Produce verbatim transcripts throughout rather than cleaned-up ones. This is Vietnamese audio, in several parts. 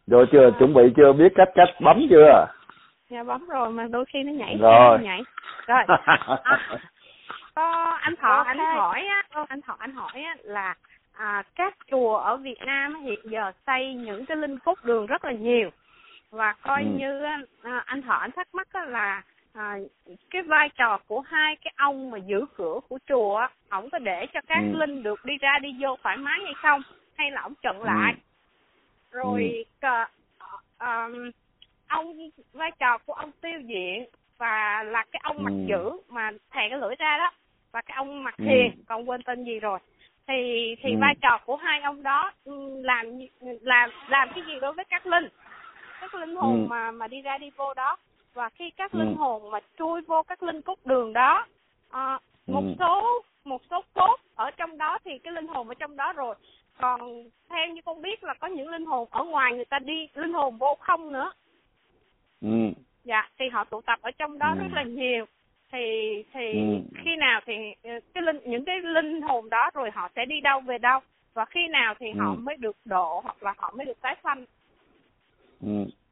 Rồi chưa, chuẩn bị chưa, biết cách cách bấm chưa? Dạ bấm rồi mà đôi khi nó nhảy rồi. nó nhảy. Rồi. À, có anh Thọ anh hỏi á, anh Thọ anh hỏi á là à, các chùa ở Việt Nam hiện giờ xây những cái linh cốt đường rất là nhiều và coi ừ. như à, anh Thọ anh thắc mắc là à, cái vai trò của hai cái ông mà giữ cửa của chùa, ổng có để cho các ừ. linh được đi ra đi vô thoải mái hay không, hay là ổng chặn lại? Ừ. Rồi ừ. à, ông vai trò của ông Tiêu Diện và là cái ông ừ. mặt giữ mà thè cái lưỡi ra đó, và cái ông mặt thiền, ừ. còn quên tên gì rồi, thì thì ừ. vai trò của hai ông đó làm làm làm cái gì đối với các linh các linh hồn ừ. mà mà đi ra đi vô đó, và khi các ừ. linh hồn mà chui vô các linh cốt đường đó, à, một ừ. số một số cốt ở trong đó thì cái linh hồn ở trong đó rồi, còn theo như con biết là có những linh hồn ở ngoài người ta đi, linh hồn vô không nữa. Ừ. Dạ, thì họ tụ tập ở trong đó ừ. rất là nhiều. Thì thì ừ. khi nào thì cái linh những cái linh hồn đó rồi họ sẽ đi đâu về đâu, và khi nào thì ừ. họ mới được độ hoặc là họ mới được tái sanh? Ừ.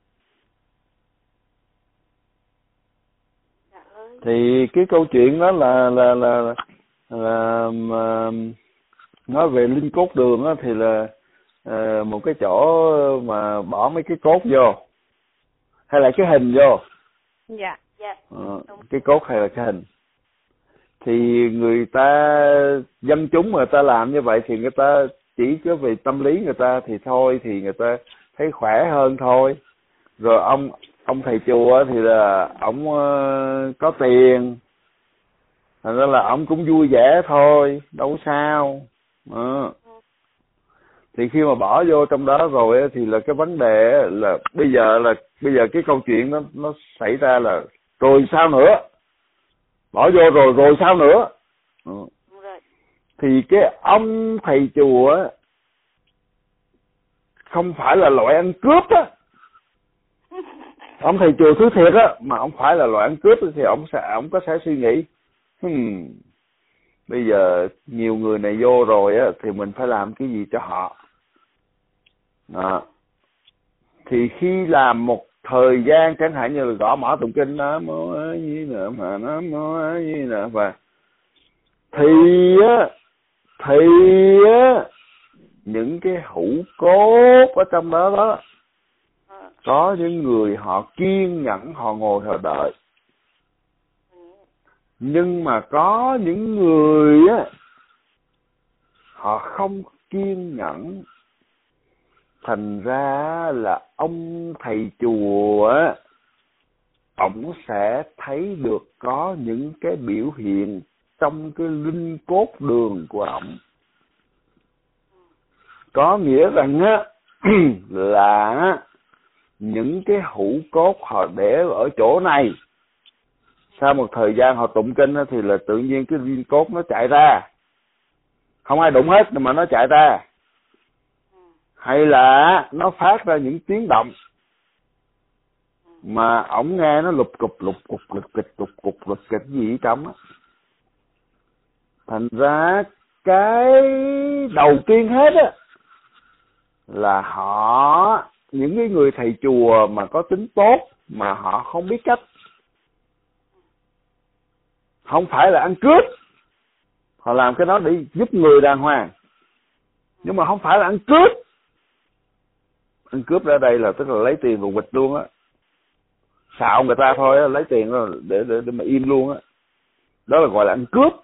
Thì cái câu chuyện đó là là là là, là mà, nói về linh cốt đường đó, thì là uh, một cái chỗ mà bỏ mấy cái cốt vô hay là cái hình vô. Dạ, dạ. Ờ, cái cốt hay là cái hình, thì người ta dân chúng người ta làm như vậy thì người ta chỉ có về tâm lý người ta thì thôi, thì người ta thấy khỏe hơn thôi. Rồi ông ông thầy chùa thì là ông uh, có tiền, thành ra là ông cũng vui vẻ thôi, đâu sao. Ờ. Thì khi mà bỏ vô trong đó rồi thì là cái vấn đề là bây giờ là bây giờ cái câu chuyện nó nó xảy ra là rồi sao nữa, bỏ vô rồi rồi sao nữa. Ừ. Thì cái ông thầy chùa không phải là loại ăn cướp á, ông thầy chùa thứ thiệt á, mà ông phải là loại ăn cướp thì ông sẽ ông có sẽ suy nghĩ hmm, bây giờ nhiều người này vô rồi á thì mình phải làm cái gì cho họ. Đó. Thì khi làm một thời gian, chẳng hạn như là gõ mõ tụng kinh đó mô gì nữa mà nó mô gì nữa, và thì á thì á những cái hũ cốt ở trong đó đó, có những người họ kiên nhẫn họ ngồi họ đợi, nhưng mà có những người á họ không kiên nhẫn, thành ra là ông thầy chùa á, ổng sẽ thấy được có những cái biểu hiện trong cái linh cốt đường của ổng. Có nghĩa rằng á là những cái hũ cốt họ để ở chỗ này, sau một thời gian họ tụng kinh á, thì là tự nhiên cái linh cốt nó chạy ra, không ai đụng hết mà nó chạy ra, hay là nó phát ra những tiếng động mà ổng nghe nó lục cục lục cục lục kịch lục cục lục kịch gì ở trong á. Thành ra cái đầu tiên hết á là họ, những cái người thầy chùa mà có tính tốt mà họ không biết cách, không phải là ăn cướp, họ làm cái đó để giúp người đàng hoàng, nhưng mà không phải là ăn cướp. Ăn cướp ở đây là tức là lấy tiền và quỵt luôn á, xạo người ta thôi á, lấy tiền để, để để mà im luôn á, đó là gọi là ăn cướp.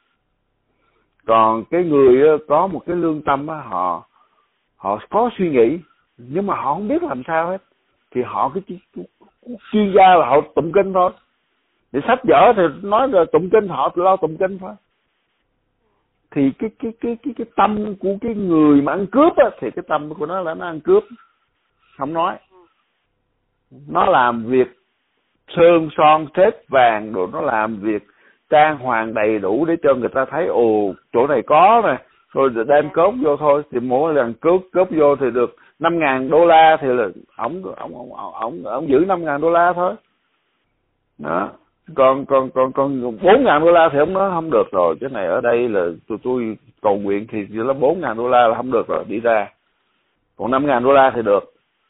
Còn cái người có một cái lương tâm á, họ họ có suy nghĩ nhưng mà họ không biết làm sao hết, thì họ cứ chuyên gia là họ tụng kinh thôi, thì sách vở thì nói là tụng kinh, họ lo tụng kinh thôi. Thì cái cái cái cái cái tâm của cái người mà ăn cướp á, thì cái tâm của nó là nó ăn cướp, không nói, nó làm việc sơn son thép vàng rồi, nó làm việc trang hoàng đầy đủ để cho người ta thấy ồ chỗ này có nè, rồi đem cốt vô thôi, thì mỗi lần cướp cướp vô thì được năm ngàn đô la, thì là ổng ổng ổng ổng ổng giữ năm ngàn đô la thôi đó. Còn còn còn còn bốn ngàn đô la thì ông nói không được rồi, cái này ở đây là tôi tôi cầu nguyện thì chỉ là bốn ngàn đô la là không được rồi, đi ra. Còn năm ngàn đô la thì được.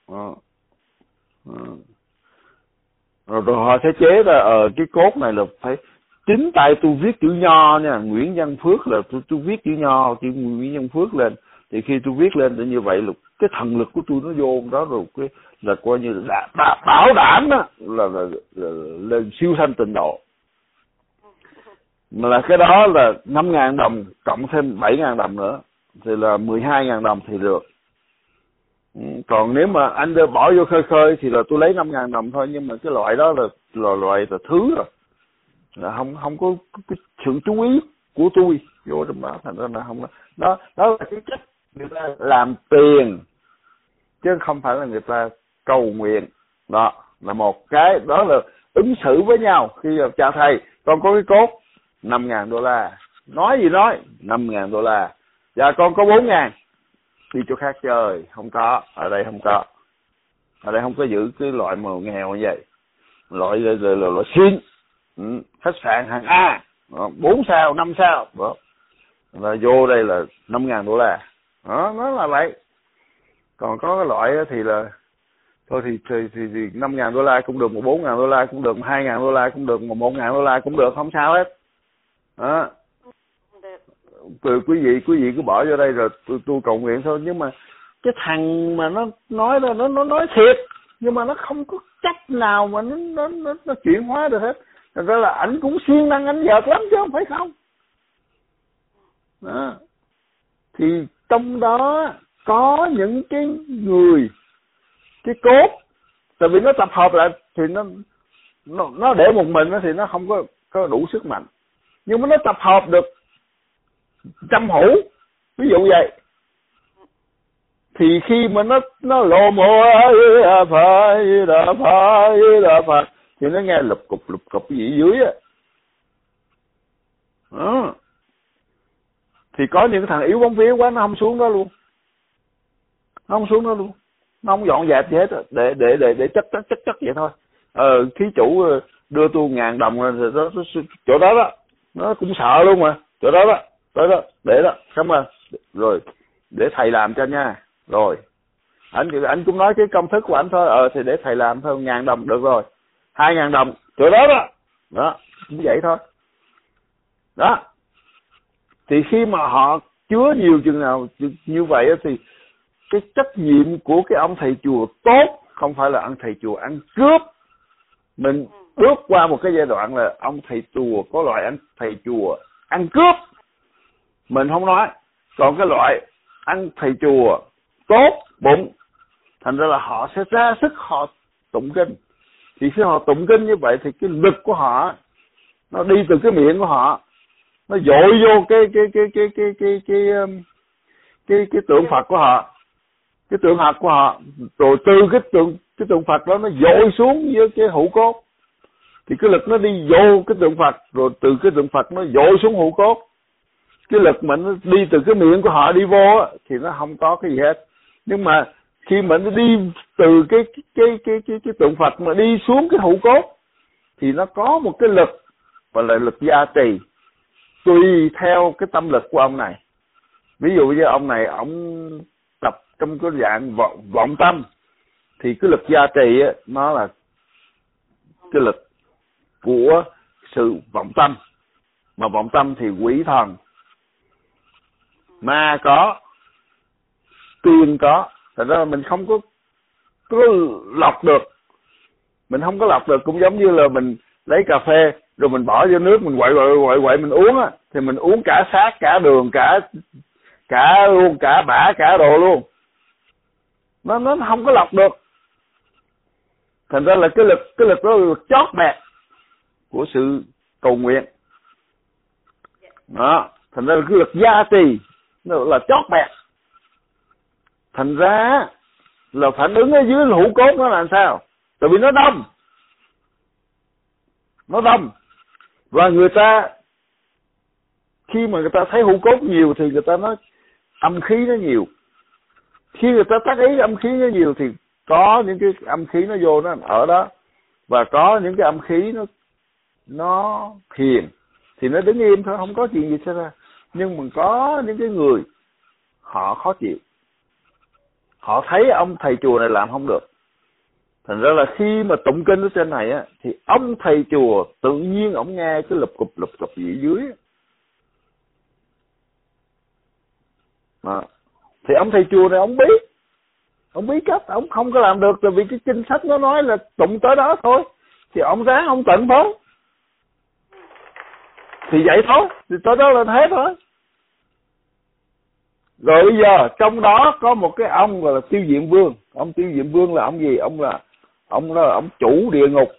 Đó. Đó. Rồi, rồi họ sẽ chế ra ở uh, cái cốt này là phải chính tay tôi viết chữ nho nha, Nguyễn Văn Phước là tôi tôi viết chữ nho, chữ Nguyễn Văn Phước lên, thì khi tôi viết lên thì như vậy là cái thần lực của tôi nó vô đó rồi, cái là coi như là đã, bảo đảm đó là, là, là, là lên siêu sanh tịnh độ. Mà là cái đó là năm ngàn đồng cộng thêm bảy ngàn đồng nữa thì là mười hai ngàn đồng thì được. Còn nếu mà anh đưa bỏ vô khơi khơi thì là tôi lấy năm ngàn đồng thôi, nhưng mà cái loại đó là, là loại là thứ rồi, là không không có cái sự chú ý của tôi vô trong đó, thành ra là không đó. đó đó là cái cách người ta làm tiền chứ không phải là người ta cầu nguyện. Đó là một cái, đó là ứng xử với nhau. Khi chào thầy con có cái cốt năm ngàn đô la, nói gì nói năm ngàn đô la, dạ con có bốn ngàn, đi chỗ khác chơi. Không có, ở đây không có, ở đây không có giữ cái loại mà nghèo như vậy, loại là loại, loại, loại xin. Ừ, khách sạn hàng A bốn sao năm sao đó, là vô đây là năm ngàn đô la đó, nó là vậy. Còn có cái loại thì là thôi thì thì, thì, thì năm ngàn đô la cũng được, một bốn ngàn đô la cũng được, một hai ngàn đô la cũng được, một một ngàn đô la cũng được, không sao hết đó. Từ quý vị quý vị cứ bỏ vô đây rồi tôi tôi cầu nguyện thôi. Nhưng mà cái thằng mà nó nói đó, nó nó nói thiệt nhưng mà nó không có cách nào mà nó nó nó, nó chuyển hóa được hết. Thật ra là ảnh cũng siêng năng anh vợt lắm chứ không phải không đó. Thì trong đó có những cái người cái cốt, tại vì nó tập hợp lại thì nó nó, nó để một mình nó thì nó không có có đủ sức mạnh, nhưng mà nó tập hợp được trăm hũ ví dụ vậy, thì khi mà nó nó lồ mồ phải là phải là phải thì nó nghe lụp cục lụp cục gì dưới á đó. Thì có những thằng yếu bóng vía quá nó không xuống đó luôn, nó không xuống đó luôn, nó không dọn dẹp gì hết, để để để để chất chất chất chất vậy thôi. Ờ thí chủ đưa tôi ngàn đồng rồi đó, chỗ đó đó nó cũng sợ luôn mà, chỗ đó đó tới đó để đó cảm ơn rồi để thầy làm cho nha. Rồi anh anh cũng nói cái công thức của anh thôi, ờ thì để thầy làm thôi, ngàn đồng được rồi, hai ngàn đồng chỗ đó đó đó cũng vậy thôi đó. Thì khi mà họ chứa nhiều chừng nào như vậy thì cái trách nhiệm của cái ông thầy chùa tốt không phải là ông thầy chùa ăn cướp. Mình bước qua một cái giai đoạn là ông thầy chùa có loại anh thầy chùa ăn cướp mình không nói, còn cái loại ăn thầy chùa tốt bụng, thành ra là họ sẽ ra sức họ tụng kinh. Thì khi họ tụng kinh như vậy thì cái lực của họ nó đi từ cái miệng của họ, nó dội vô cái cái cái cái cái cái cái cái, cái, cái tượng Phật của họ, cái tượng Phật của họ, rồi từ cái tượng cái tượng Phật đó nó dội xuống với cái hũ cốt, thì cái lực nó đi vô cái tượng Phật, rồi từ cái tượng Phật nó dội xuống hũ cốt. Cái lực mà nó đi từ cái miệng của họ đi vô á, thì nó không có cái gì hết. Nhưng mà khi mà nó đi từ cái cái cái cái cái, cái tượng Phật mà đi xuống cái hũ cốt thì nó có một cái lực và là lực gia trì tùy theo cái tâm lực của ông này. Ví dụ như ông này ông tập trong cái dạng vọng, vọng tâm thì cái lực gia trì á, nó là cái lực của sự vọng tâm, mà vọng tâm thì quỷ thần ma có, tiên có, thành ra mình không có có lọc được, mình không có lọc được. Cũng giống như là mình lấy cà phê rồi mình bỏ vô nước mình quậy quậy quậy quậy mình uống á, thì mình uống cả xác cả đường cả cả luôn cả bã cả đồ luôn, nó nó không có lọc được. Thành ra là cái lực cái lực đó là lực chót bẹt của sự cầu nguyện đó. Thành ra là cái lực gia trì nó là chót bẹt, thành ra là phản ứng ở dưới hũ cốt nó là sao? Tại vì nó đông, nó đông, và người ta khi mà người ta thấy hũ cốt nhiều thì người ta nói âm khí nó nhiều. Khi người ta tác ý âm khí nó nhiều thì có những cái âm khí nó vô nó ở đó, và có những cái âm khí nó nó thiền thì nó đứng im thôi, không có chuyện gì xảy ra. Nhưng mà có những cái người họ khó chịu, họ thấy ông thầy chùa này làm không được. Thành ra là khi mà tụng kinh ở trên này á, thì ông thầy chùa tự nhiên ông nghe cái lụp cụp lụp cụp gì dưới á. Đó. Thì ông thầy chùa này ông biết, ông biết cách, ông không có làm được, tại vì cái kinh sách nó nói là tụng tới đó thôi, thì ông ráng ông tận thôi, thì vậy thôi, thì tới đó là thế thôi. Rồi bây giờ trong đó có một cái ông gọi là Tiêu Diệm Vương. Ông Tiêu Diệm Vương là ông gì? Ông là ông đó là ông chủ địa ngục.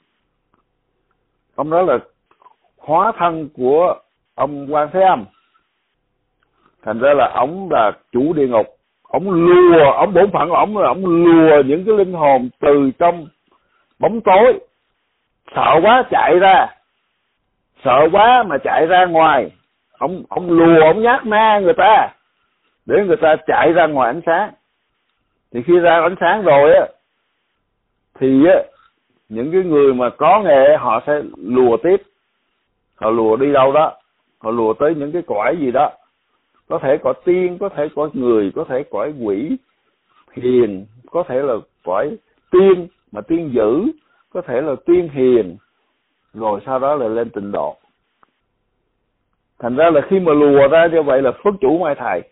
Ông đó là hóa thân của ông Quan Thế Âm. Thành ra là ông là chủ địa ngục. Ông lùa, ông bổn phận của ông là ông lùa những cái linh hồn từ trong bóng tối, sợ quá chạy ra, sợ quá mà chạy ra ngoài. Ông ông lùa, ông nhát ma người ta để người ta chạy ra ngoài ánh sáng. Thì khi ra ánh sáng rồi á, thì á, những cái người mà có nghề họ sẽ lùa tiếp. Họ lùa đi đâu đó, họ lùa tới những cái cõi gì đó. Có thể cõi tiên, có thể cõi người, có thể cõi quỷ hiền, có thể là cõi tiên mà tiên dữ, có thể là tiên hiền, rồi sau đó là lên tịnh độ. Thành ra là khi mà lùa ra như vậy là phước chủ mai thầy.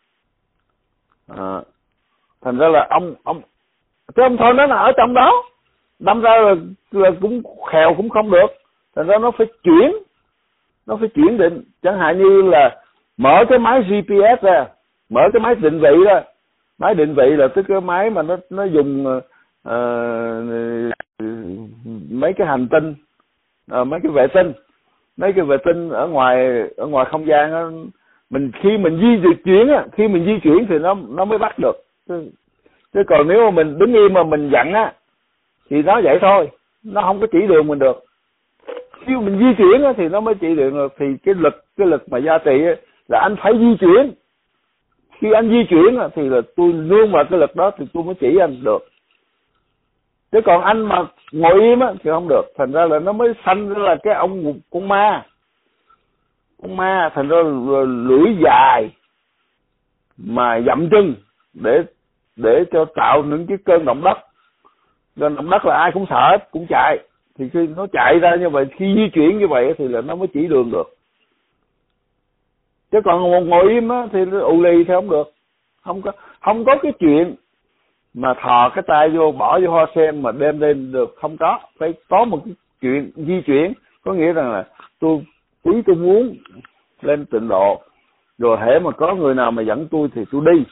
À, thành ra là ông ông cái ông thôi nó là ở trong đó, đâm ra là, là cũng khèo cũng không được. Thành ra nó phải chuyển, nó phải chuyển định. Chẳng hạn như là mở cái máy giê pê ét ra, mở cái máy định vị ra. Máy định vị là tức cái máy mà nó nó dùng uh, mấy cái hành tinh, uh, mấy cái vệ tinh, mấy cái vệ tinh ở ngoài ở ngoài không gian đó, mình khi mình di chuyển á, khi mình di chuyển thì nó nó mới bắt được. Chứ, chứ còn nếu mà mình đứng im mà mình dặn á thì nó vậy thôi, nó không có chỉ đường mình được. Khi mình di chuyển á thì nó mới chỉ đường được. Thì cái lực cái lực mà gia trì á, là anh phải di chuyển. Khi anh di chuyển á, thì là tôi nương vào cái lực đó thì tôi mới chỉ anh được. Chứ còn anh mà ngồi im á thì không được. Thành ra là nó mới sanh ra là cái ông con ma. Con ma thành ra là lưỡi dài mà dậm chân để để cho tạo những cái cơn động đất. Cơn động đất là ai cũng sợ, cũng chạy. Thì khi nó chạy ra như vậy, khi di chuyển như vậy thì là nó mới chỉ đường được. Chứ còn ngồi im á thì nó ù lì thì không được. Không có không có cái chuyện mà thò cái tay vô bỏ vô hoa sen mà đem lên được, không có. Phải có một cái chuyện di chuyển, có nghĩa rằng là tôi quý tôi muốn lên tịnh độ, rồi hễ mà có người nào mà dẫn tôi thì tôi đi.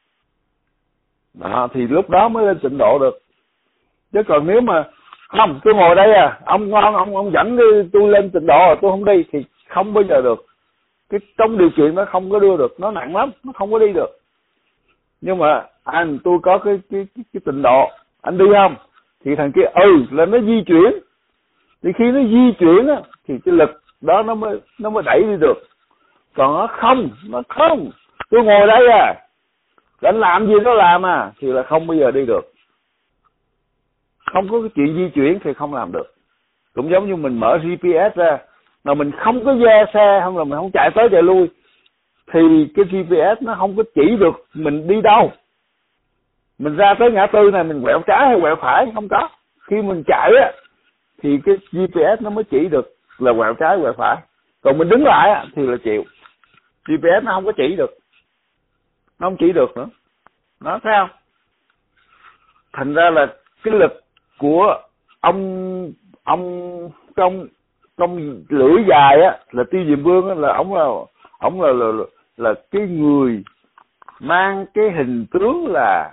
Đó, thì lúc đó mới lên tịnh độ được. Chứ còn nếu mà không, tôi ngồi đây à, ông ngon ông ông dẫn tôi lên tịnh độ tôi không đi thì không bao giờ được. Cái trong điều kiện nó không có đưa được, nó nặng lắm, nó không có đi được. Nhưng mà anh tôi có cái cái cái, cái tịnh độ, anh đi không? Thì thằng kia ừ là nó di chuyển. Thì khi nó di chuyển á thì cái lực đó nó mới nó mới đẩy đi được. Còn nó không, nó không. Tôi ngồi đây à, anh làm gì nó làm à, thì là không bao giờ đi được. Không có cái chuyện di chuyển thì không làm được. Cũng giống như mình mở giê pê ét ra, mà mình không có ve xe, không là mình không chạy tới chạy lui, thì cái giê pê ét nó không có chỉ được mình đi đâu. Mình ra tới ngã tư này mình quẹo trái hay quẹo phải, không có. Khi mình chạy á thì cái giê pê ét nó mới chỉ được là quẹo trái quẹo phải. Còn mình đứng lại á thì là chịu. giê pê ét nó không có chỉ được, nó không chỉ được nữa. Nó thấy không? Thành ra là cái lực của ông ông trong trong lưỡi dài á là Tiêu Diệm Vương á, là ông là ông là, là là là cái người mang cái hình tướng là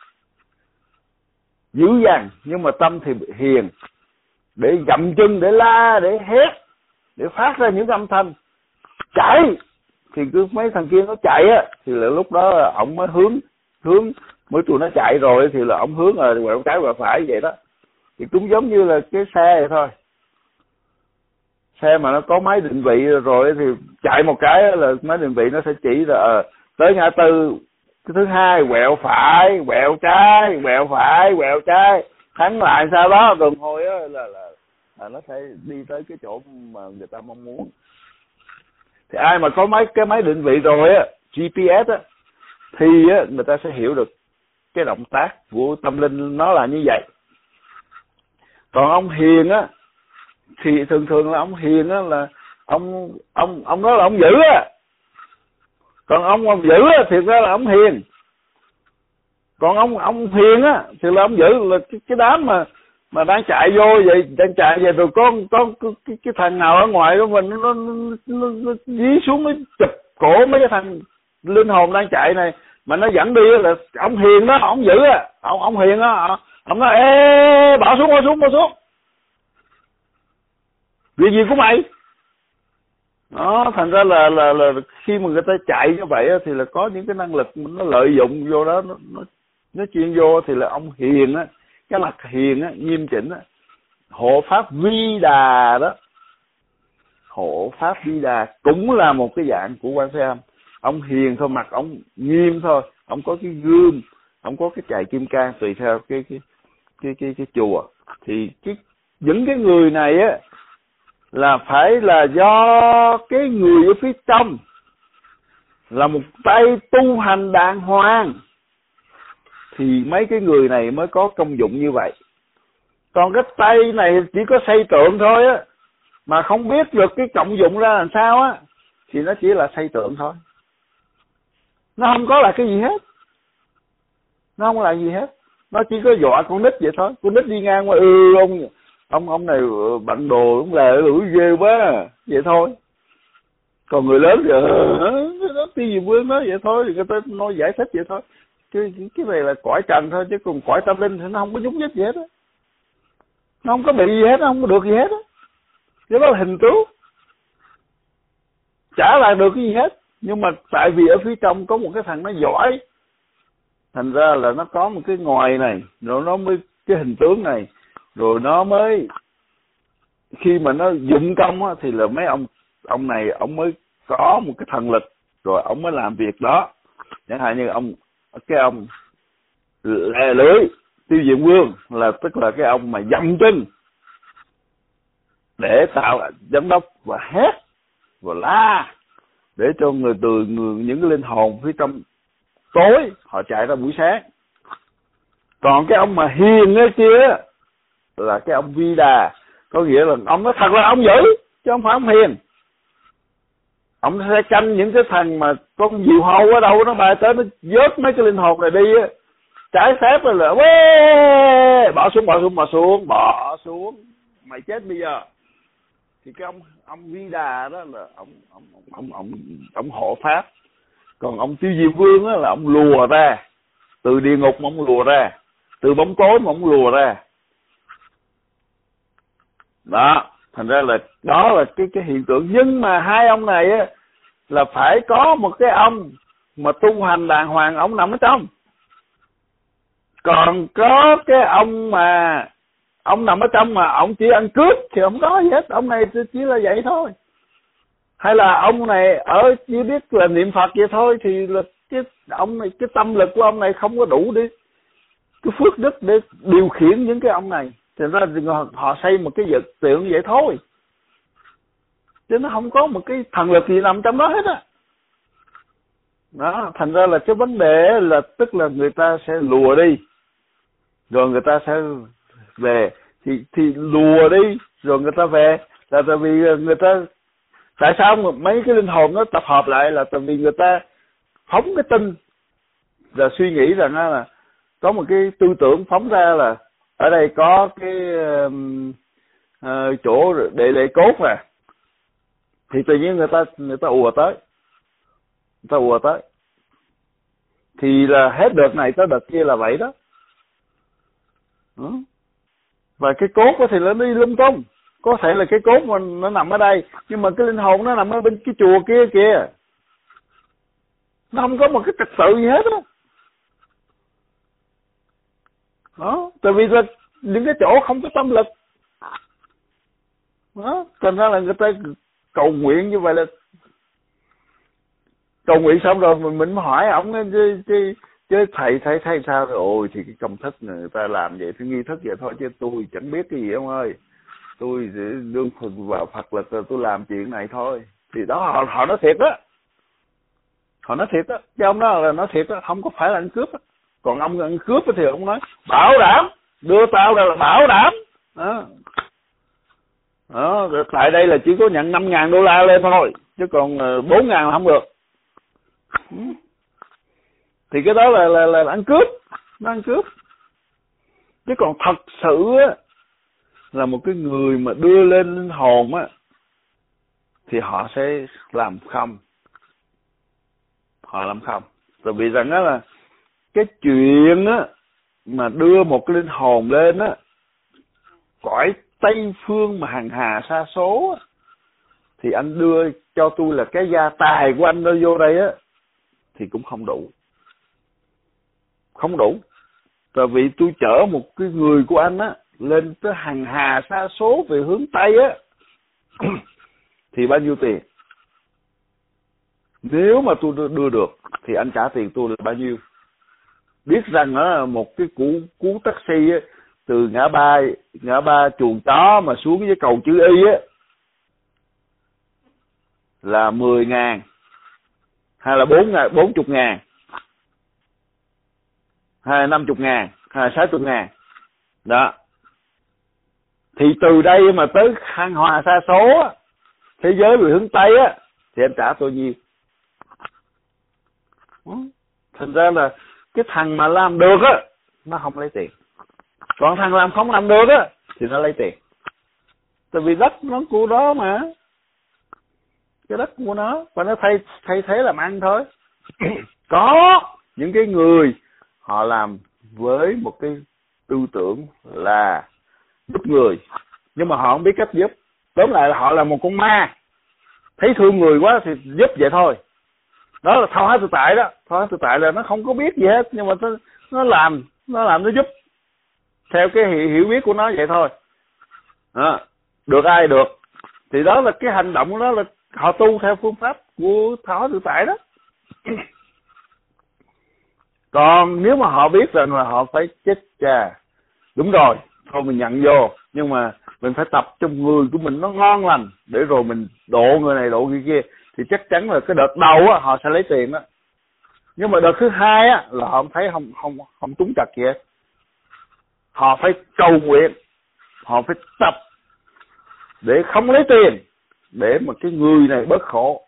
dữ dằn nhưng mà tâm thì hiền, để dậm chân, để la, để hét, để phát ra những âm thanh. Chạy thì cứ mấy thằng kia nó chạy á thì là lúc đó là ông mới hướng hướng mới tụi nó chạy rồi thì là ông hướng rồi quẹo trái quẹo phải vậy đó. Thì cũng giống như là cái xe vậy thôi. Xe mà nó có máy định vị rồi thì chạy một cái là máy định vị nó sẽ chỉ là uh, tới ngã tư cái thứ hai quẹo phải, quẹo trái, quẹo phải, quẹo trái, thắng lại sau đó tuần hồi á là, là là nó sẽ đi tới cái chỗ mà người ta mong muốn. Thì ai mà có máy cái máy định vị rồi á, giê pê ét á, thì á người ta sẽ hiểu được cái động tác của tâm linh nó là như vậy. Còn ông hiền á thì thường thường là ông hiền á là ông ông ông nói là ông dữ á, còn ông ông dữ á thì ra là ông hiền. Còn ông ông hiền á thì là ông dữ, là cái, cái đám mà mà đang chạy vô vậy, đang chạy về rồi có có cái, cái thằng nào ở ngoài đó mình nó nó, nó, nó dí xuống nó chụp cổ mấy cái thằng linh hồn đang chạy này mà nó dẫn đi là ông hiền đó, ông dữ á, ông ông hiền á, ông nói ê bỏ xuống bỏ xuống bỏ xuống, việc gì của mày đó. Thành ra là là là khi mà người ta chạy như vậy thì là có những cái năng lực nó lợi dụng vô đó, nó nó nó chuyên vô thì là ông hiền á, cái mặt hiền á, nghiêm chỉnh á, hộ pháp vi đà đó. Hộ pháp vi đà cũng là một cái dạng của Quan Thế Âm. Ông hiền thôi, mặt ông nghiêm thôi, ông có cái gương, ông có cái chày kim cang tùy theo cái cái cái cái cái chùa. Thì cái những cái người này á là phải là do cái người ở phía trong là một tay tu hành đàng hoàng thì mấy cái người này mới có công dụng như vậy. Còn cái tay này chỉ có xây tượng thôi á, mà không biết được cái trọng dụng ra làm sao á, thì nó chỉ là xây tượng thôi, nó không có là cái gì hết, nó không là gì hết, nó chỉ có dọa con nít vậy thôi. Con nít đi ngang qua ừ ông ông ông này bận đồ cũng là lủi ghê quá vậy thôi. Còn người lớn thì nó tí gì vương nói vậy thôi, thì người ta nói giải thích vậy thôi. Chứ cái này là cõi trần thôi, chứ còn cõi tâm linh thì nó không có nhúc nhích gì hết á, nó không có bị gì hết, nó không có được gì hết á. Cái đó là hình tướng, chả lại được cái gì hết. Nhưng mà tại vì ở phía trong có một cái thằng nó giỏi, thành ra là nó có một cái ngoài này, rồi nó mới cái hình tướng này, rồi nó mới khi mà nó dụng công á, thì là mấy ông ông này ông mới có một cái thần lực, rồi ông mới làm việc đó. Chẳng hạn như ông cái ông lè lưới Tiêu Diệm Vương là tức là cái ông mà dậm chân để tạo giám đốc và hét và la để cho người từ người những cái linh hồn phía trong tối họ chạy ra buổi sáng. Còn cái ông mà hiền ở kia là cái ông Vi Đà, có nghĩa là ông nói thật là ông dữ chứ không phải ông hiền. Ông sẽ canh những cái thằng mà con diều hâu ở đâu nó bay tới nó vớt mấy cái linh hồn này đi á, trái phép rồi là Quê! bỏ xuống bỏ xuống bỏ xuống bỏ xuống mày chết bây giờ. Thì cái ông ông Vi Đà đó là ông ông ông ông ông hộ pháp. Còn ông Tiêu Diệm Vương á là ông lùa ra từ địa ngục, mà ông lùa ra từ bóng tối, mà ông lùa ra đó. Thành ra là đó là cái cái hiện tượng. Nhưng mà hai ông này á là phải có một cái ông mà tu hành đàng hoàng, ông nằm ở trong. Còn có cái ông mà ông nằm ở trong mà ông chỉ ăn cướp thì không có gì hết. Ông này chỉ là vậy thôi. Hay là ông này ở chỉ biết là niệm Phật vậy thôi, thì là cái ông này, cái tâm lực của ông này không có đủ đi cái phước đức để điều khiển những cái ông này. Thì ra họ xây một cái vật tượng vậy thôi, chứ nó không có một cái thần lực gì nằm trong đó hết á. Đó, thành ra là cái vấn đề là tức là người ta sẽ lùa đi, rồi người ta sẽ về. Thì thì lùa đi rồi người ta về là tại vì người ta, tại sao mà mấy cái linh hồn nó tập hợp lại là tại vì người ta phóng cái tin, là suy nghĩ rằng là có một cái tư tưởng phóng ra là ở đây có cái um, uh, chỗ để để cốt nè, thì tự nhiên người ta người ta ùa tới, người ta ùa tới thì là hết đợt này tới đợt kia là vậy đó. Ừ. Và cái cốt thì nó đi lung tung, có thể là cái cốt mà nó nằm ở đây, nhưng mà cái linh hồn nó nằm ở bên cái chùa kia kìa, nó không có một cái trật tự gì hết đó. Đó, tại vì là những cái chỗ không có tâm lực đó, thành ra là người ta cầu nguyện như vậy. Là cầu nguyện xong rồi mình mình hỏi ổng chứ, chứ, chứ thầy thấy thấy sao rồi. Ôi thì cái công thức này người ta làm vậy thì nghi thức vậy thôi, chứ tôi chẳng biết cái gì ông ơi, tôi đương vào Phật là tôi làm chuyện này thôi. Thì đó họ họ nói thiệt đó, họ nói thiệt đó, chứ ông đó là nói thiệt đó, không có phải là ăn cướp đó. Còn ông ăn cướp thì ông nói bảo đảm, đưa tao ra là bảo đảm. Đó. Đó, tại đây là chỉ có nhận năm ngàn đô la lên thôi, chứ còn bốn ngàn là không được. Thì cái đó là là, là, là ăn cướp, nó ăn cướp. Chứ còn thật sự á, là một cái người mà đưa lên linh hồn á, thì họ sẽ làm không. Họ làm không. Tại vì rằng á là cái chuyện á mà đưa một cái linh hồn lên á, cõi Tây Phương mà hằng hà sa số á, thì anh đưa cho tôi là cái gia tài của anh đưa vô đây á, thì cũng không đủ. Không đủ. Tại vì tôi chở một cái người của anh á lên tới hằng hà sa số về hướng Tây á, thì bao nhiêu tiền? Nếu mà tôi đưa được thì anh trả tiền tôi là bao nhiêu? Biết rằng á, một cái cú cú taxi á, từ ngã ba ngã ba chuồng chó mà xuống với cầu chữ Y á là mười ngàn, hay là bốn ngàn, bốn chục ngàn, hay là năm chục ngàn, hay là sáu chục ngàn. Đó. Thì từ đây mà tới hằng hòa sa số á, thế giới về hướng Tây á, thì anh trả tôi nhiêu? Thành ra là cái thằng mà làm được á, nó không lấy tiền. Còn thằng làm không làm được á, thì nó lấy tiền. Tại vì đất nó của đó mà. Cái đất của nó, và nó thay, thay thế làm ăn thôi. Có những cái người họ làm với một cái tư tưởng là giúp người, nhưng mà họ không biết cách giúp. Tóm lại là họ là một con ma, thấy thương người quá thì giúp vậy thôi. Đó là thao hóa tự tại đó. Thao hóa tự tại là nó không có biết gì hết, nhưng mà nó, nó làm nó làm nó giúp theo cái hiểu, hiểu biết của nó vậy thôi. Đó. Được ai được. Thì đó là cái hành động của nó, là họ tu theo phương pháp của thao hóa tự tại đó. Còn nếu mà họ biết rằng là họ phải chết cha, đúng rồi, thôi mình nhận vô, nhưng mà mình phải tập trong người của mình nó ngon lành, để rồi mình độ người này độ người kia, thì chắc chắn là cái đợt đầu á họ sẽ lấy tiền đó. Nhưng mà đợt thứ hai á là họ thấy không không không trúng chặt gì hết. Họ phải cầu nguyện, họ phải tập để không lấy tiền, để mà cái người này bớt khổ.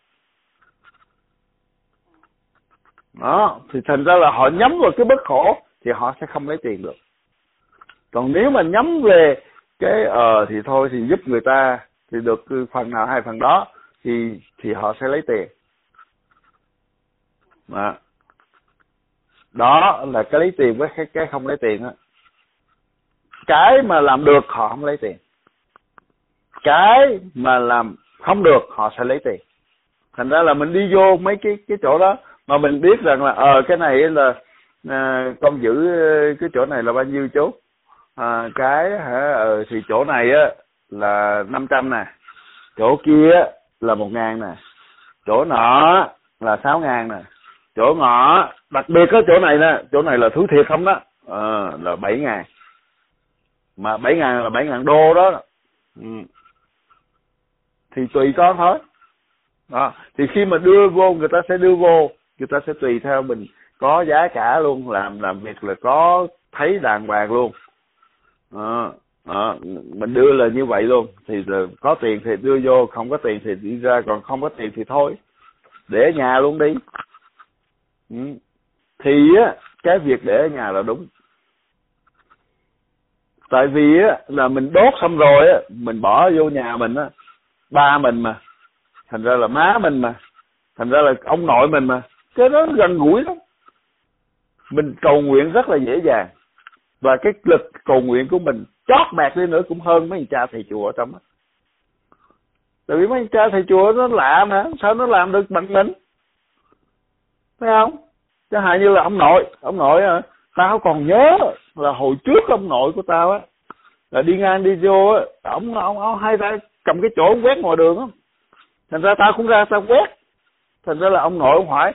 Đó, thì thành ra là họ nhắm vào cái bớt khổ thì họ sẽ không lấy tiền được. Còn nếu mà nhắm về cái ờ thì thôi thì giúp người ta thì được phần nào hay phần đó, thì thì họ sẽ lấy tiền. Đó, đó là cái lấy tiền với cái, cái không lấy tiền á. Cái mà làm được họ không lấy tiền, cái mà làm không được họ sẽ lấy tiền. Thành ra là mình đi vô mấy cái cái chỗ đó mà mình biết rằng là ờ cái này là à, con giữ cái chỗ này là bao nhiêu chú, à, cái hả ờ, thì chỗ này á là năm trăm nè, chỗ kia là một ngàn nè, chỗ nọ là sáu ngàn nè, chỗ ngọ đặc biệt có chỗ này nè, chỗ này là thứ thiệt không đó, à, là bảy ngàn, mà bảy ngàn là bảy ngàn đô đó. Ừ. Thì tùy con thôi. Đó. Thì khi mà đưa vô, người ta sẽ đưa vô, người ta sẽ tùy theo mình, có giá cả luôn, làm làm việc là có thấy đàng hoàng luôn. Đó. Đó. Mình đưa là như vậy luôn, thì là có tiền thì đưa vô, không có tiền thì đi ra, còn không có tiền thì thôi, để ở nhà luôn đi. Ừ. Thì á cái việc để ở nhà là đúng. Tại vì á là mình đốt xong rồi á, mình bỏ vô nhà mình á, ba mình mà, thành ra là má mình mà, thành ra là ông nội mình mà, cái đó gần gũi lắm. Mình cầu nguyện rất là dễ dàng, và cái lực cầu nguyện của mình chót bạc đi nữa cũng hơn mấy anh cha thầy chùa ở trong đó. Tại vì mấy anh cha thầy chùa nó lạ mà, sao nó làm được bằng mình, thấy không? Chẳng hạn như là ông nội, ông nội à, tao còn nhớ là hồi trước ông nội của tao á, là đi ngang đi vô á, ông ông ông hay ra cầm cái chỗ quét ngoài đường á, thành ra tao cũng ra tao quét, thành ra là ông nội ông hỏi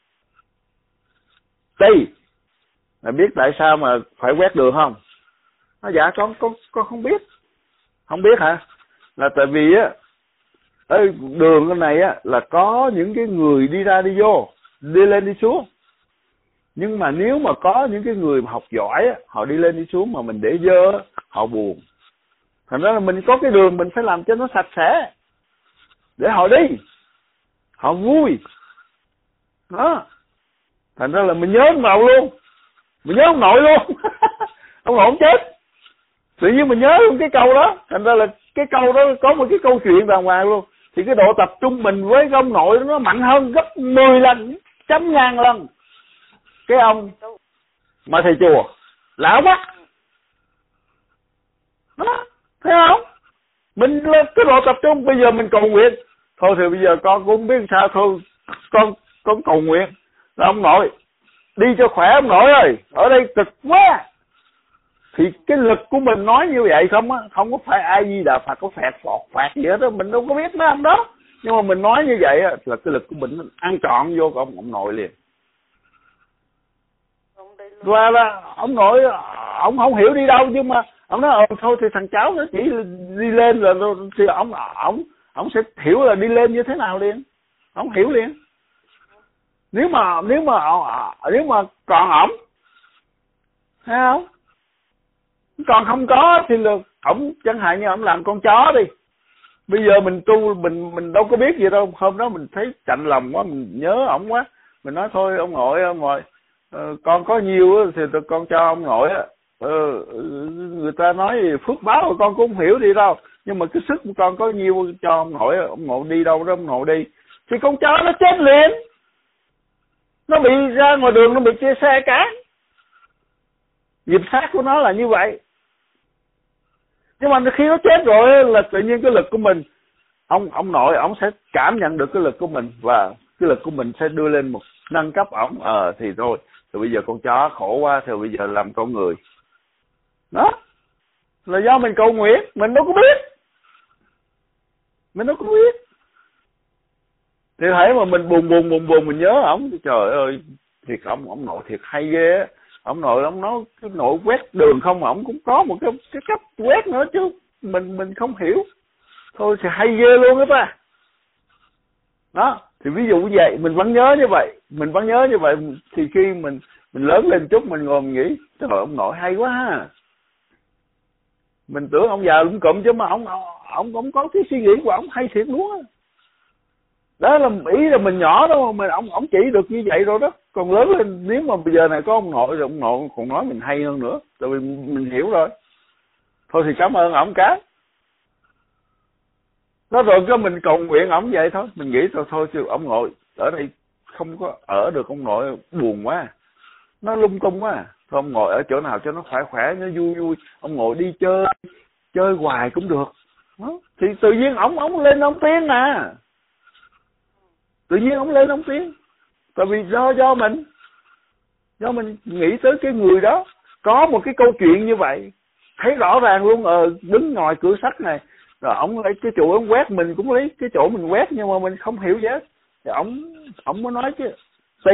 Tì, mày biết tại sao mà phải quét đường không? Nó dạ con con con không biết. Không biết hả? Là tại vì á, ở đường cái này á là có những cái người đi ra đi vô, đi lên đi xuống, Nhưng mà nếu mà có những cái người mà học giỏi á, họ đi lên đi xuống mà mình để dơ, họ buồn. Thành ra là mình có cái đường mình phải làm cho nó sạch sẽ để họ đi, họ vui đó. Thành ra là mình nhớ ông Mậu luôn, mình nhớ ông nội luôn. Ông nội không chết, tự nhiên mình nhớ luôn cái câu đó. Thành ra là cái câu đó có một cái câu chuyện đàng hoàng luôn. Thì cái độ tập trung mình với ông nội nó mạnh hơn gấp mười lần, trăm ngàn lần cái ông mà thầy chùa lão quá đó, thấy không? Mình lên cái độ tập trung. Bây giờ mình cầu nguyện thôi thì bây giờ con cũng không biết sao, thôi con con cầu nguyện là ông nội đi cho khỏe ông nội ơi, ở đây cực quá. Thì cái lực của mình nói như vậy không á, không có phải ai Di Đà Phật có phạt phọt phạt gì hết đó, mình đâu có biết mấy ông đó. Nhưng mà mình nói như vậy á là cái lực của mình ăn trọn vô ông ông nội liền. Và là ông nội ông không hiểu đi đâu, nhưng mà ông nói ờ thôi thì thằng cháu nó chỉ đi lên rồi thì ông ông ông sẽ hiểu là đi lên như thế nào liền. Ông hiểu liền. Nếu mà nếu mà nếu mà còn ổng, thấy không? Còn không có thì là ổng chẳng hạn như ổng làm con chó đi. Bây giờ mình tu mình mình đâu có biết gì đâu. Hôm đó mình thấy chạnh lòng quá, mình nhớ ổng quá, mình nói thôi ông nội ông nội ờ, con có nhiều thì con cho ông nội á. Ờ, người ta nói phước báo con cũng không hiểu đi đâu, nhưng mà cái sức của con có nhiều cho ông nội. Ông nội đi đâu đó ông nội đi thì con chó nó chết liền, nó bị ra ngoài đường nó bị chia xe cán. Nghiệp sát của nó là như vậy. Nhưng mà khi nó chết rồi là tự nhiên cái lực của mình, ông ông nội ông sẽ cảm nhận được cái lực của mình, và cái lực của mình sẽ đưa lên một nâng cấp ổng. Ờ thì thôi, thì bây giờ con chó khổ quá, thì bây giờ làm con người. Đó là do mình cầu nguyện, mình đâu có biết, mình đâu có biết. Thì thấy mà mình buồn buồn buồn buồn mình nhớ ổng, trời ơi thiệt, ông ông nội thiệt hay ghê. Ông nội ông nói cái nội quét đường không mà ông cũng có một cái cái cách quét nữa chứ mình mình không hiểu. Thôi thì hay ghê luôn đó ta. Đó, thì ví dụ như vậy mình vẫn nhớ như vậy, mình vẫn nhớ như vậy. Thì khi mình mình lớn lên chút mình ngồi mình nghĩ trời ông nội hay quá ha. Mình tưởng ông già lúng cụm chứ mà ông ông ông có cái suy nghĩ của ông hay thiệt luôn á. Đó là ý là mình nhỏ đó mà ông ông chỉ được như vậy rồi đó. Còn lớn lên nếu mà bây giờ này có ông nội rồi ông nội còn nói mình hay hơn nữa, tại vì mình hiểu rồi. Thôi thì cảm ơn ổng cái. Đó rồi cái mình cầu nguyện ổng vậy thôi, mình nghĩ thôi thôi chứ ông nội ở đây không có ở được, ông nội buồn quá, nó lung tung quá. Thôi ông ngồi ở chỗ nào cho nó khỏe khỏe, nó vui vui, ông ngồi đi chơi chơi hoài cũng được. Đó. Thì tự nhiên ổng ổng lên ông tiếng nè, tự nhiên ổng lên ông tiếng. Tại vì do do mình do mình nghĩ tới cái người đó có một cái câu chuyện như vậy, thấy rõ ràng luôn. Ờ đứng ngoài cửa sắt này rồi ổng lấy cái chỗ ổng quét, mình cũng lấy cái chỗ mình quét, nhưng mà mình không hiểu gì hết. Thì ổng ổng mới nói chứ Tì,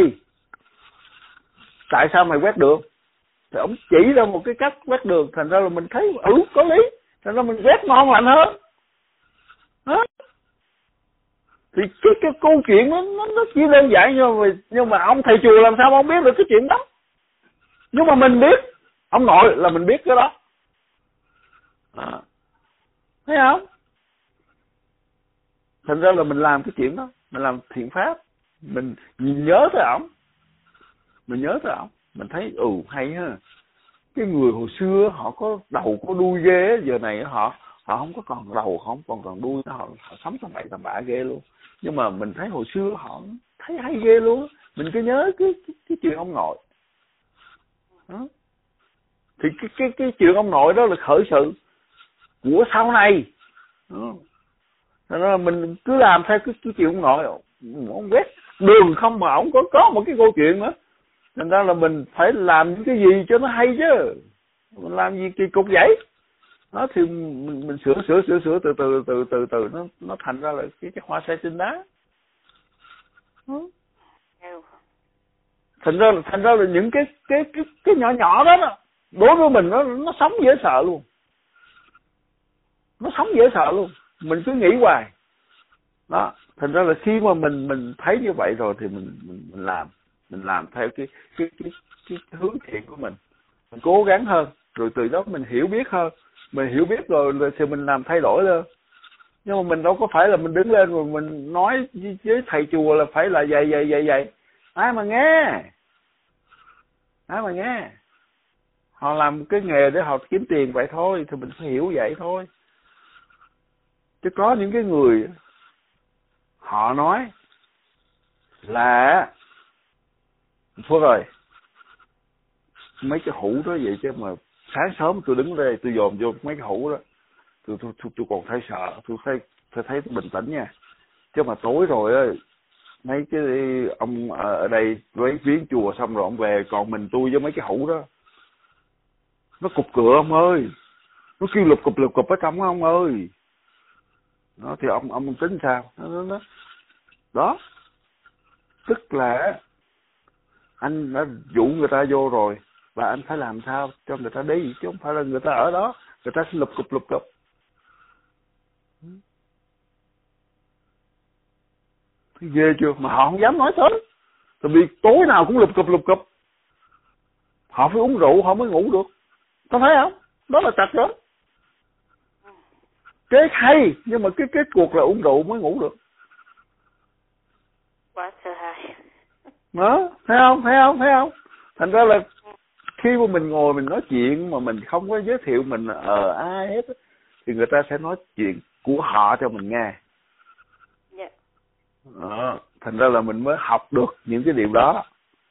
tại sao mày quét đường? Thì ổng chỉ ra một cái cách quét đường, thành ra là mình thấy ừ có lý, thành ra mình quét ngon lành hơn. Đó. Thì cái cái câu chuyện nó nó, nó chỉ đơn giản, nhưng mà nhưng mà ông thầy chùa làm sao mà ông biết được cái chuyện đó. Nhưng mà mình biết, ông nội là mình biết cái đó. À. Thấy không? Thành ra là mình làm cái chuyện đó, mình làm thiện pháp, mình nhớ tới ổng, mình nhớ tới ổng, mình thấy ừ hay ha. Cái người hồi xưa họ có đầu có đuôi ghê, giờ này họ họ không có còn đầu, không còn còn đuôi, họ, họ sống tầm bậy tầm bạ ghê luôn. Nhưng mà mình thấy hồi xưa họ thấy hay ghê luôn. Mình cứ nhớ cái cái, cái chuyện ông nội đó. Thì cái cái cái chuyện ông nội đó là khởi sự của sau này đó. Nên là mình cứ làm theo cái, cái chuyện ông nội, ông quét đường không mà ông có có một cái câu chuyện nữa. Nên ra là mình phải làm những cái gì cho nó hay chứ, mình làm gì kỳ cục vậy đó. Thì mình, mình sửa sửa sửa sửa từ từ từ từ từ nó nó thành ra là cái cái hoa sen trên đá. Thành ra thành ra là những cái cái cái cái nhỏ nhỏ đó, đó đối với mình nó nó sống dễ sợ luôn, nó sống dễ sợ luôn. Mình cứ nghĩ hoài đó. Thành ra là khi mà mình mình thấy như vậy rồi thì mình mình, mình làm mình làm theo cái cái cái cái hướng thiện của mình, mình cố gắng hơn, rồi từ đó mình hiểu biết hơn, mình hiểu biết rồi thì mình làm thay đổi lên. Nhưng mà mình đâu có phải là mình đứng lên rồi mình nói với thầy chùa là phải là vậy vậy vậy vậy, ai mà nghe, ai mà nghe. Họ làm cái nghề để họ kiếm tiền vậy thôi, thì mình phải hiểu vậy thôi. Chứ có những cái người họ nói là Phước ơi, mấy cái hũ đó vậy chứ mà sáng sớm tôi đứng đây tôi dòm vô mấy cái hũ đó, tôi tôi tôi, tôi còn thấy sợ, tôi thấy tôi thấy bình tĩnh nha. Chứ mà tối rồi á, mấy cái ông ở đây với viếng chùa xong rồi ông về, còn mình tôi với mấy cái hũ đó, nó cục cửa ông ơi, nó kêu lục cục lục cục ở trong ông ơi. Đó thì ông ông tính sao? Đó, đó, đó. Tức là anh đã dụ người ta vô rồi và anh phải làm sao cho người ta đi, chứ không phải là người ta ở đó người ta sẽ lục cục lục cục. Ghê chưa, mà họ không dám nói tới, tại vì tối nào cũng lục cục lục cục. Họ phải uống rượu họ mới ngủ được, có thấy không? Đó là trật đó. Kế hay, nhưng mà cái kết cuộc là uống rượu mới ngủ được. Quá sợ hãi. Đó, thấy không, thấy không, thấy không? Thành ra là khi mà mình ngồi mình nói chuyện mà mình không có giới thiệu mình ờ ai hết, thì người ta sẽ nói chuyện của họ cho mình nghe. Yeah. Đó, thành ra là mình mới học được những cái điều đó.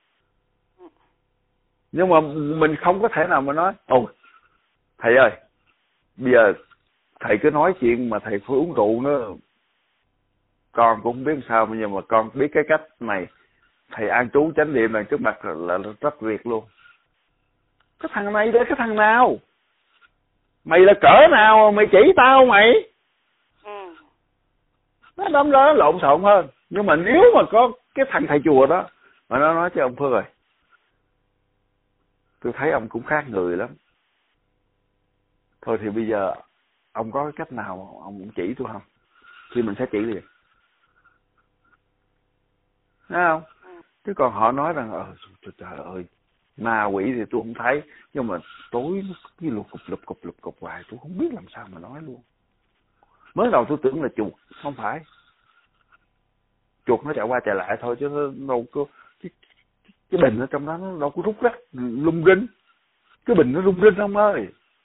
Nhưng mà mình không có thể nào mà nói ồ thầy ơi, bây giờ thầy cứ nói chuyện mà thầy phải uống rượu nữa, con cũng không biết sao, bây giờ mà con biết cái cách này, thầy an trú chánh niệm là trước mặt là, là rất việc luôn. Cái thằng này đấy, cái thằng nào mày là cỡ nào mày chỉ tao mày. Ừ. Nó đâm ra nó lộn xộn hơn. Nhưng mà nếu mà có cái thằng thầy chùa đó mà nó nói cho ông Phước rồi, tôi thấy ông cũng khác người lắm, thôi thì bây giờ ông có cái cách nào ông cũng chỉ tôi không, thì mình sẽ chỉ liền, thấy không? Ừ. Chứ còn họ nói rằng ờ trời ơi ma quỷ thì tôi không thấy, nhưng mà tối nó cái lục cục lục cục lục cục hoài, tôi không biết làm sao mà nói luôn. Mới đầu tôi tưởng là chuột, không phải. Chuột nó chạy qua chạy lại thôi, chứ nó đâu có cái, cái bình ở trong đó nó đâu có rút rắc lung rinh, cái bình nó rung rinh ông ơi.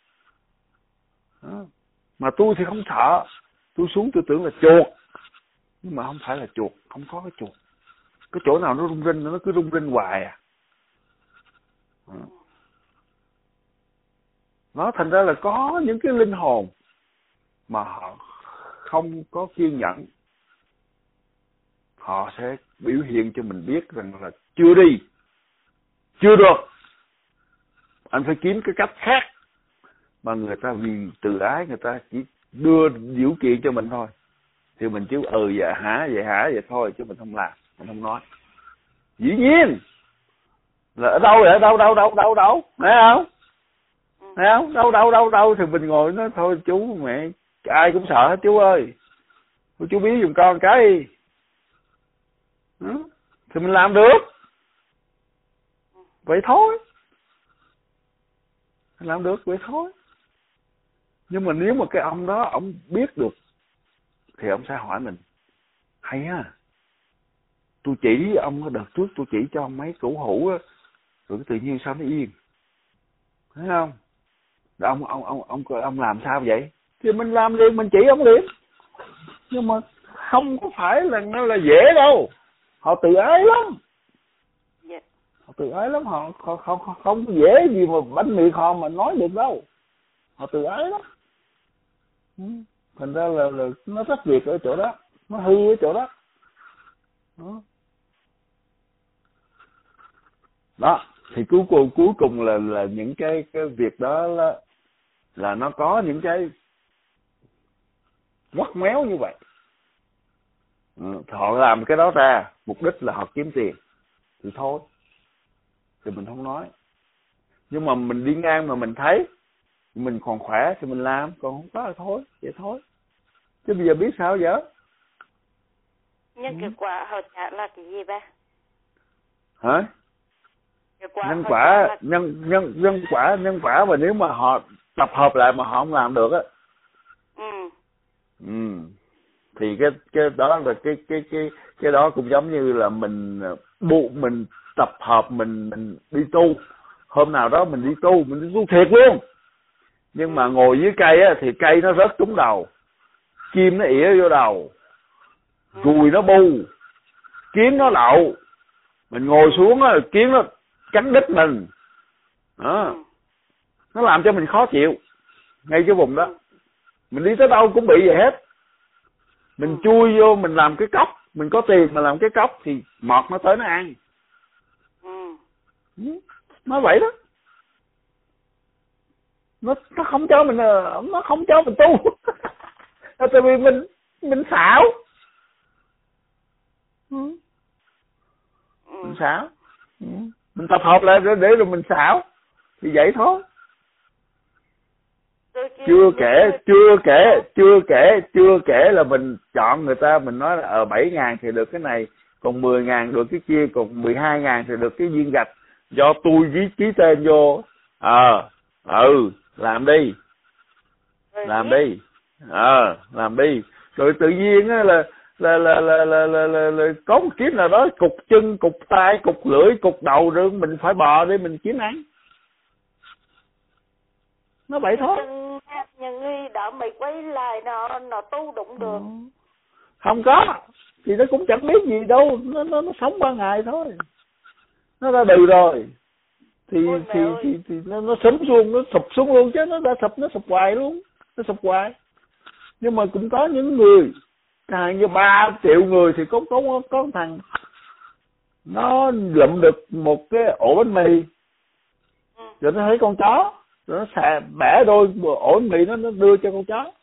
Đó. Mà tôi thì không sợ, tôi xuống tôi tưởng là chuột, nhưng mà không phải là chuột, không có cái chuột. Cái chỗ nào nó rung rinh nó cứ rung rinh hoài à. Đó. Nó thành ra là có những cái linh hồn mà họ không có kiên nhẫn, họ sẽ biểu hiện cho mình biết rằng là chưa đi, chưa được, anh phải kiếm cái cách khác. Mà người ta vì từ ái người ta chỉ đưa điều kiện cho mình thôi, thì mình chứ ừ dạ hả vậy hả vậy thôi, chứ mình không làm, mình không nói. Dĩ nhiên là ở đâu vậy, ở đâu đâu đâu đâu đâu thấy không, thấy không, đâu đâu đâu đâu thì mình ngồi nói thôi chú mẹ ai cũng sợ hết chú ơi, chú biết giùm con cái. Ừ. Thì mình làm được vậy thôi, mình làm được vậy thôi. Nhưng mà nếu mà cái ông đó ông biết được thì ông sẽ hỏi mình, hay ha, tôi chỉ ông đợt trước tôi chỉ cho ông mấy củ hũ á, rồi tự nhiên sao nó yên, thấy không? Rồi ông ông ông ông ông làm sao vậy? Thì mình làm liền, mình chỉ ông liền. Nhưng mà không có phải là nó là dễ đâu, họ tự ái lắm. Yeah. Họ tự ái lắm, họ không không không dễ gì mà bánh mì họ mà nói được đâu, họ tự ái lắm. Ừ. Thành ra là, là nó rất việc ở chỗ đó, nó hư ở chỗ đó. Đó, đó. Thì cuối cùng cuối cùng là là những cái cái việc đó là, là nó có những cái quắt méo như vậy. Ừ. Họ làm cái đó ra mục đích là họ kiếm tiền thì thôi, thì mình không nói. Nhưng mà mình đi ngang mà mình thấy mình còn khỏe thì mình làm, còn không có là thôi, vậy thôi. Chứ bây giờ biết sao giờ? Nhưng ừ. kết quả họ trả là cái gì ba? hả? Quả Nhân quả, là... nhân nhân nhân quả, nhân quả mà nếu mà họ tập hợp lại mà họ không làm được á. Ừ. Ừ. Thì cái cái đó là cái cái cái cái đó cũng giống như là mình buộc mình tập hợp mình mình đi tu. Hôm nào đó mình đi tu, mình đi tu thiệt luôn. Nhưng mà ngồi dưới cây á thì cây nó rớt trúng đầu, chim nó ỉa vô đầu, ruồi nó bu, kiến nó đậu. Mình ngồi xuống á, kiến nó cắn đít mình. Đó. Nó làm cho mình khó chịu. Ngay cái vùng đó. Mình đi tới đâu cũng bị vậy hết. Mình chui vô mình làm cái cốc, mình có tiền mà làm cái cốc thì mọt nó tới nó ăn. Ừ. Nói vậy đó. Nó nó không cho mình nó không cho mình tu. Tại vì mình mình xạo. Ừ. Mình xạo. Ừ. Mình tập hợp lại để, để rồi mình xạo. Thì vậy thôi. Chưa kể, chưa kể, chưa kể, chưa kể là mình chọn người ta, mình nói là ở bảy ngàn thì được cái này, còn mười ngàn được cái kia, còn mười hai ngàn thì được cái viên gạch. Do tôi viết ký tên vô. Ờ, à, ừ, làm đi. Làm đi. Ờ, à, làm đi. Rồi tự nhiên á là là là là là, là, là, là có một kiếm nào đó cục chân, cục tay, cục lưỡi, cục đầu rồi mình phải bò để mình kiếm ăn. Nó vậy thôi. Những người đã mày quay lại nó nó tu đụng được. Không có. Thì nó cũng chẳng biết gì đâu, nó nó, nó sống qua ngày thôi. Nó ra đời rồi. Thì thì, thì thì thì nó nó sụp xuống, nó sụp xuống luôn chứ nó ra sụp nó sụp hoài luôn, nó sụp hoài. Nhưng mà cũng có những người hàng như ba triệu người thì có có có thằng nó lụm được một cái ổ bánh mì. Rồi nó thấy con chó, rồi nó xà bẻ đôi ổ bánh mì nó nó đưa cho con chó.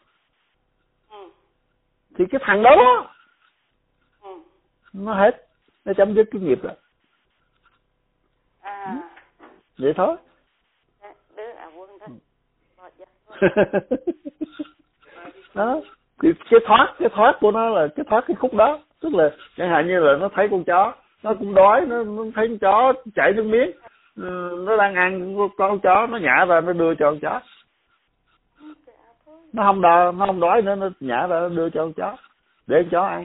Thì cái thằng đó nó hết, nó chấm dứt cái nghiệp rồi. À. Vậy thôi. Đó. Thì cái thoát, cái thoát của nó là cái thoát cái khúc đó. Tức là chẳng hạn như là nó thấy con chó, nó cũng đói, nó, nó thấy con chó chảy nước miếng, nó đang ăn con chó, nó nhả ra nó đưa cho con chó. Nó không đói, nó không đói nữa, nó nhả ra nó đưa cho con chó để con chó ăn.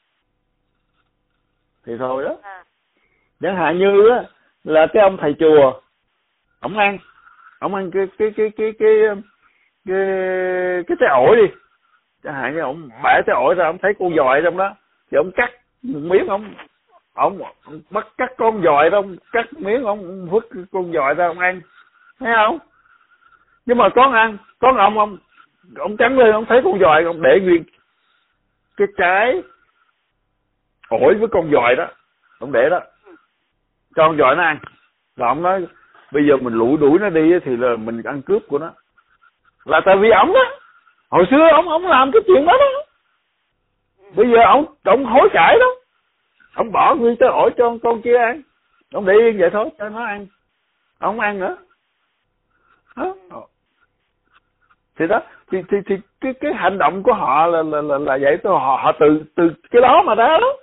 Thì thôi đó. Chẳng hạn như á là cái ông thầy chùa, ổng ăn, ổng ăn cái cái cái cái cái cái cái trái ổi đi. Chẳng hạn như ổng bẻ trái ổi ra, ổng thấy con dòi trong đó, thì ổng cắt một miếng, ổng ổng bắt cắt con dòi đó, ổng cắt miếng, ổng vứt con dòi ra ổng ăn, thấy không? Nhưng mà con ăn, con ông ông ông trắng lên, ông thấy con dòi, ông để nguyên cái trái ổi với con dòi đó, ông để đó, cho con dòi nó ăn. Rồi ông nói bây giờ mình lủi đuổi nó đi thì là mình ăn cướp của nó. Là tại vì ổng đó, hồi xưa ổng ổng làm cái chuyện đó đó. Bây giờ ổng ổng hối cải đó, ổng bỏ nguyên trái ổi cho con, con kia ăn, ổng để yên vậy thôi cho nó ăn, ổng ăn nữa. Đó. Thì đó, thì thì thì cái cái hành động của họ là là là, là vậy thôi, họ họ từ từ cái đó mà ra đó.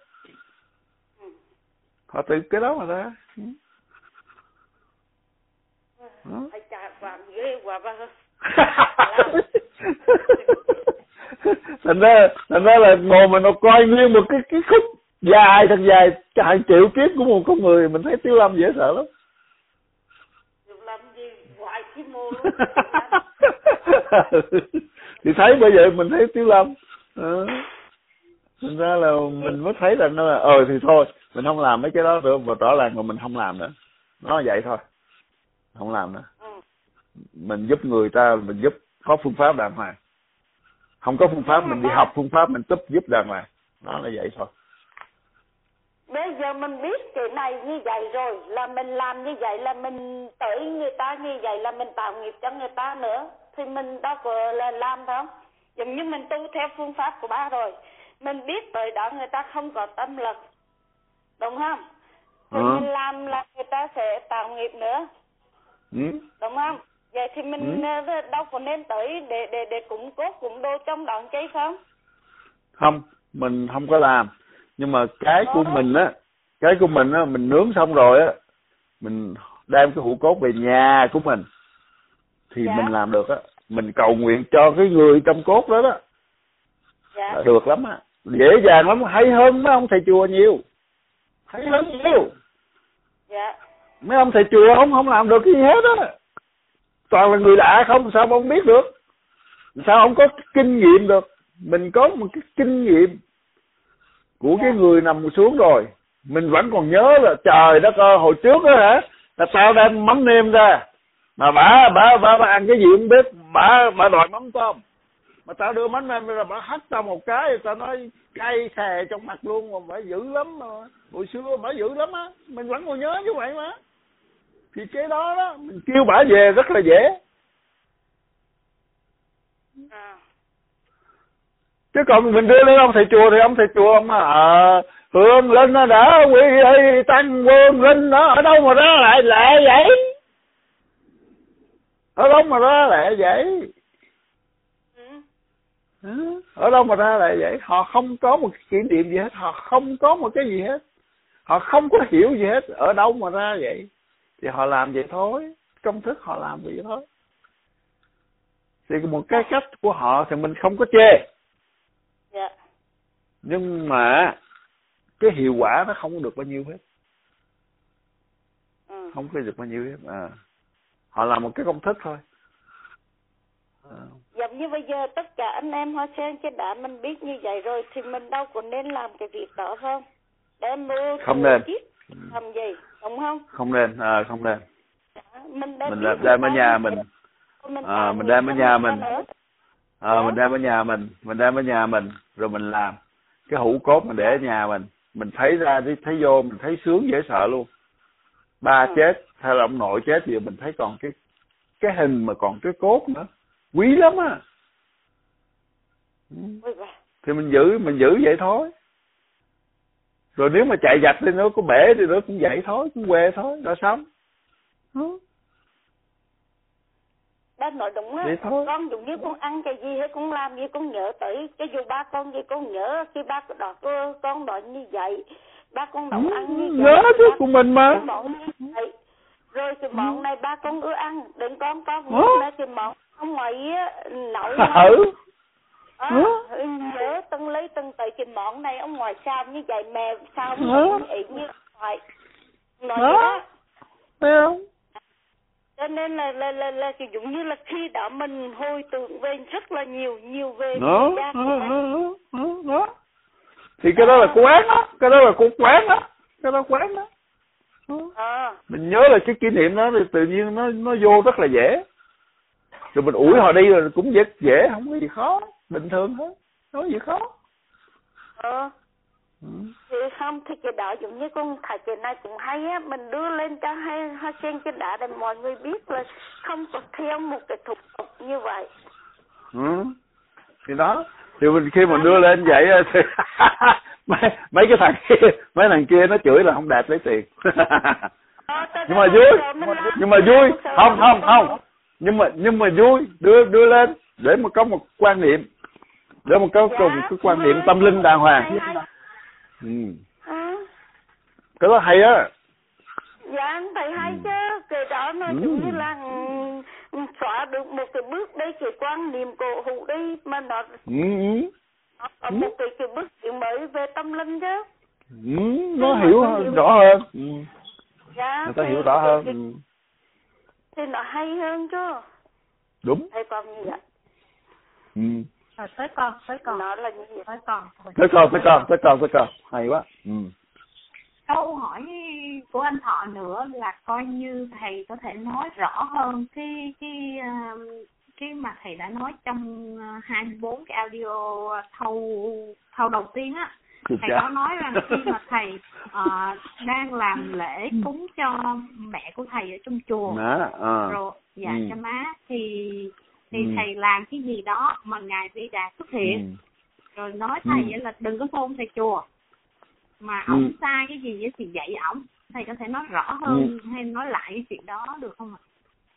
Họ từ cái đó mà ra. Ai chà, làm ghê quá ba. Thành ra, thành ra là ngồi mà nó coi nguyên một cái cái khúc dài thật dài, hàng triệu kiếp của một con người, mình thấy Tiếu Lâm dễ sợ lắm. Tiếu Lâm gì hoài cái mô luôn. Thì thấy bây giờ mình thấy Tiếu Lâm. Ừ. Thành ra là mình mới thấy là nó là ờ thì thôi, mình không làm mấy cái đó nữa, và rõ ràng mà mình không làm nữa. Nó vậy thôi. Không làm nữa. Mình giúp người ta, mình giúp có phương pháp đàng hoàng. Không có phương pháp mình đi học phương pháp mình giúp giúp đàng hoàng. Nó là vậy thôi. Bây giờ mình biết cái này như vậy rồi, là mình làm như vậy là mình tới người ta như vậy là mình tạo nghiệp cho người ta nữa. Thì mình đâu có là làm không? Giống như mình tu theo phương pháp của ba rồi. Mình biết tới đó người ta không có tâm lực. Đúng không? Thì ừ. mình làm là người ta sẽ tạo nghiệp nữa. Ừ. Đúng không? Vậy thì mình ừ. đâu có nên tới để để để củng cố củng đồ trong đoạn chơi không? Không, mình không có làm. Nhưng mà cái của mình á, Cái của mình á, mình nướng xong rồi á, mình đem cái hũ cốt về nhà của mình thì dạ. mình làm được á, mình cầu nguyện cho cái người trong cốt đó đó. Dạ. Được lắm á, dễ dàng lắm, hay hơn mấy ông thầy chùa nhiều, hay hơn nhiều. Dạ. Mấy ông thầy chùa không không làm được cái gì hết á, toàn là người lạ không, sao ông biết được, sao ông có kinh nghiệm được. Mình có một cái kinh nghiệm của cái người nằm xuống rồi, mình vẫn còn nhớ là trời đất ơi, hồi trước đó hả, là tao đem mắm nêm ra mà bà bà bà, bà ăn cái gì không biết, bà bà đòi mắm tôm mà tao đưa mắm nêm ra, bà hắt tao một cái, tao nói cay xè trong mặt luôn, mà bà dữ lắm mà. Hồi xưa bà dữ lắm á, mình vẫn còn nhớ như vậy mà. Thì cái đó đó mình kêu bà về rất là dễ. À. Chứ còn mình đưa lên ông thầy chùa thì ông thầy chùa ông à, hương linh nó đã quy y tăng hương linh nó ở đâu mà ra lại lẹ vậy, ở đâu mà ra lẹ vậy, ừ. Ở đâu mà ra lại vậy. Họ không có một cái kỷ niệm gì hết, họ không có một cái gì hết, họ không có hiểu gì hết, ở đâu mà ra vậy. Thì họ làm vậy thôi, công thức họ làm vậy thôi. Thì một cái cách của họ thì mình không có chê. Dạ. Nhưng mà cái hiệu quả nó không được bao nhiêu hết. Ừ. Không có được bao nhiêu hết. À. Họ làm một cái công thức thôi. À. Giống như bây giờ tất cả anh em Hoa Sen Trên Đá mình biết như vậy rồi thì mình đâu có nên làm cái việc đó không? Đem mua không nên làm gì, đúng không? Không nên, à, không nên. Mình mình đem, đem ở nhà mình, mình, à, mình đem ở nhà mình, à, mình đem ở nhà mình, mình đem ở nhà mình rồi mình làm cái hũ cốt mình để ở nhà mình, mình thấy ra thấy, thấy vô mình thấy sướng dễ sợ luôn. Ba ừ. chết hay là ông nội chết thì mình thấy còn cái cái hình mà còn cái cốt nữa, quý lắm á. Thì mình giữ mình giữ vậy thôi. Rồi nếu mà chạy giặt lên nó có bể thì nó cũng vậy thôi, cũng quê thôi, rồi xong. Ừ. Ba nói đúng á, con giống như con ăn cái gì hay con làm gì con nhớ tới, cái dù ba con gì con nhớ khi ba đọt con đọt như vậy, ba con nấu ừ, ăn như nhớ vậy. Nhớ chứ của mình mà. Rồi cái món này ba con ưa ăn, đừng con con ừ. Này cái món ông ngoại nấu mà. Ừ. À, ừ. Nhớ từng lấy từng tới cái món này ông ngoại sao như vậy, mẹ sao không ý như vậy. Nói đó. Thấy không? Cho nên là là là là kiểu giống như là khi đó mình hồi tưởng về rất là nhiều nhiều về đó, đó, đó, đó, đó. Thì cái đó là quán đó, cái đó là cuộc quán đó, cái đó quán đó. À. Mình nhớ là cái kỷ niệm đó thì tự nhiên nó nó vô rất là dễ. Rồi mình ủi họ đi rồi cũng dễ dễ, không có gì khó, bình thường hết, không có gì khó. Ờ. Ừ. Thì không thì cái đó giống như con thầy cái này cũng hay á, mình đưa lên cho hay Hoa Sen Trên Đá để mọi người biết là không có theo một cái thủ tục như vậy. Ừ. Thì đó, thì mình khi mình đưa lên vậy thì mấy mấy cái thằng kia, mấy thằng kia nó chửi là không đạt lấy tiền. Nhưng mà vui, nhưng mà vui, không không không, nhưng mà nhưng mà vui, đưa đưa lên để mà có một quan niệm, để mà có cùng cái quan niệm tâm linh đàng hoàng. Ừ. À. Cái đó hay á. Dạ anh thầy hay ừ. chứ. Cái đó nó ừ. giống như là xóa được một cái bước đây, cái quan niệm cổ hủ đi mà nó ừ. có một cái, cái bước chuyện mới về tâm linh chứ. Ừ. Nó hiểu hơn, rõ hơn. Ừ. Dạ. Người ta hiểu rõ hơn. Cái, ừ. Thì nó hay hơn chứ. Đúng. Thầy con như vậy. Ừ. Rồi tới con, tới con. Nó là như vậy. Tới con. Tới con, tới con, tới con, tới con. Hay quá. Ừ. Câu hỏi của anh Thọ nữa là coi như thầy có thể nói rõ hơn cái cái cái mà thầy đã nói trong hai mươi bốn cái audio thâu thâu đầu tiên á. Thầy có nói rằng khi mà thầy uh, đang làm lễ cúng cho mẹ của thầy ở trong chùa, má, à. rồi dạ ừ. cho má thì thì ừ. thầy làm cái gì đó mà ngài Di Đà xuất hiện, ừ. rồi nói thầy ừ. là đừng có phôn thầy chùa, mà ổng ừ. sai cái gì thì dạy ổng. Thầy có thể nói rõ hơn ừ. hay nói lại cái chuyện đó được không ạ?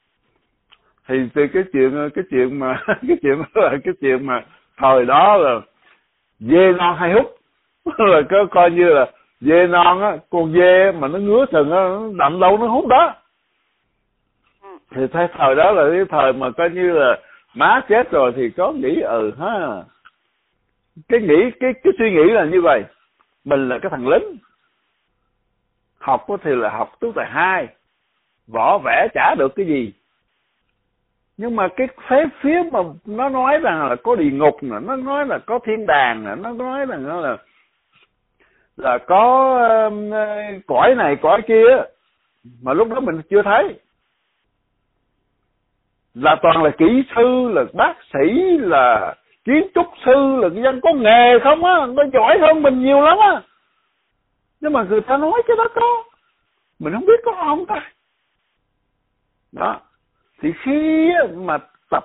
Thì từ cái chuyện cái chuyện mà cái chuyện là cái chuyện mà thời đó là dê non hai hút là có coi như là Dê non á, con dê mà nó ngứa sừng á, nó đậm lâu nó hút đó. Thì thấy thời đó là cái thời mà coi như là má chết rồi thì có nghĩ ừ ha. Cái nghĩ cái cái suy nghĩ là như vậy. Mình là cái thằng lính. Học thì là học tú tài hai, võ vẽ chả được cái gì. Nhưng mà cái phế phía mà nó nói rằng là có địa ngục nè, nó nói là có thiên đàng nè, nó nói rằng nó là là có uh, cõi này cõi kia, mà lúc đó mình chưa thấy. Là toàn là kỹ sư, là bác sĩ, là kiến trúc sư, là cái dân có nghề không á, nó giỏi hơn mình nhiều lắm á. Nhưng mà người ta nói cái đó có, mình không biết có không ta. Đó. Thì khi mà tập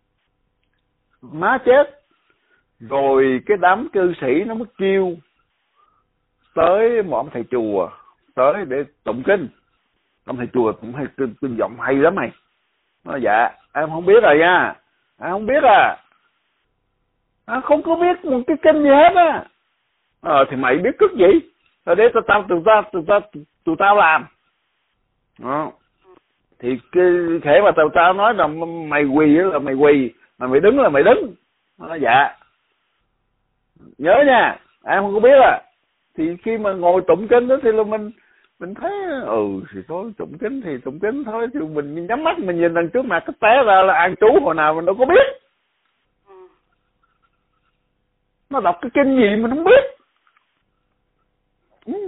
má chết, rồi cái đám cư sĩ nó mới kêu tới một ông thầy chùa tới để tụng kinh. Ông thầy chùa cũng hay kinh, kinh giọng hay lắm mày. Nói dạ, em không biết rồi nha, em không biết à. À, không có biết một cái kinh gì hết á. Ờ thì mày biết cất gì? Rồi để tụi tao tụi tao tụi tao tụi tao làm. Đó. Thì cái thể mà tụi tao nói là mày quỳ là mày quỳ, mà mày đứng là mày đứng. Nói dạ. Nhớ nha, em không có biết à. Thì khi mà ngồi tụng kinh đó thì là mình mình thấy ừ thì thôi tụng kinh thì tụng kinh thôi, thì mình nhắm mắt mình nhìn đằng trước mặt cái té ra là an trú hồi nào mình đâu có biết. Nó đọc cái kinh gì mình không biết. Ừ.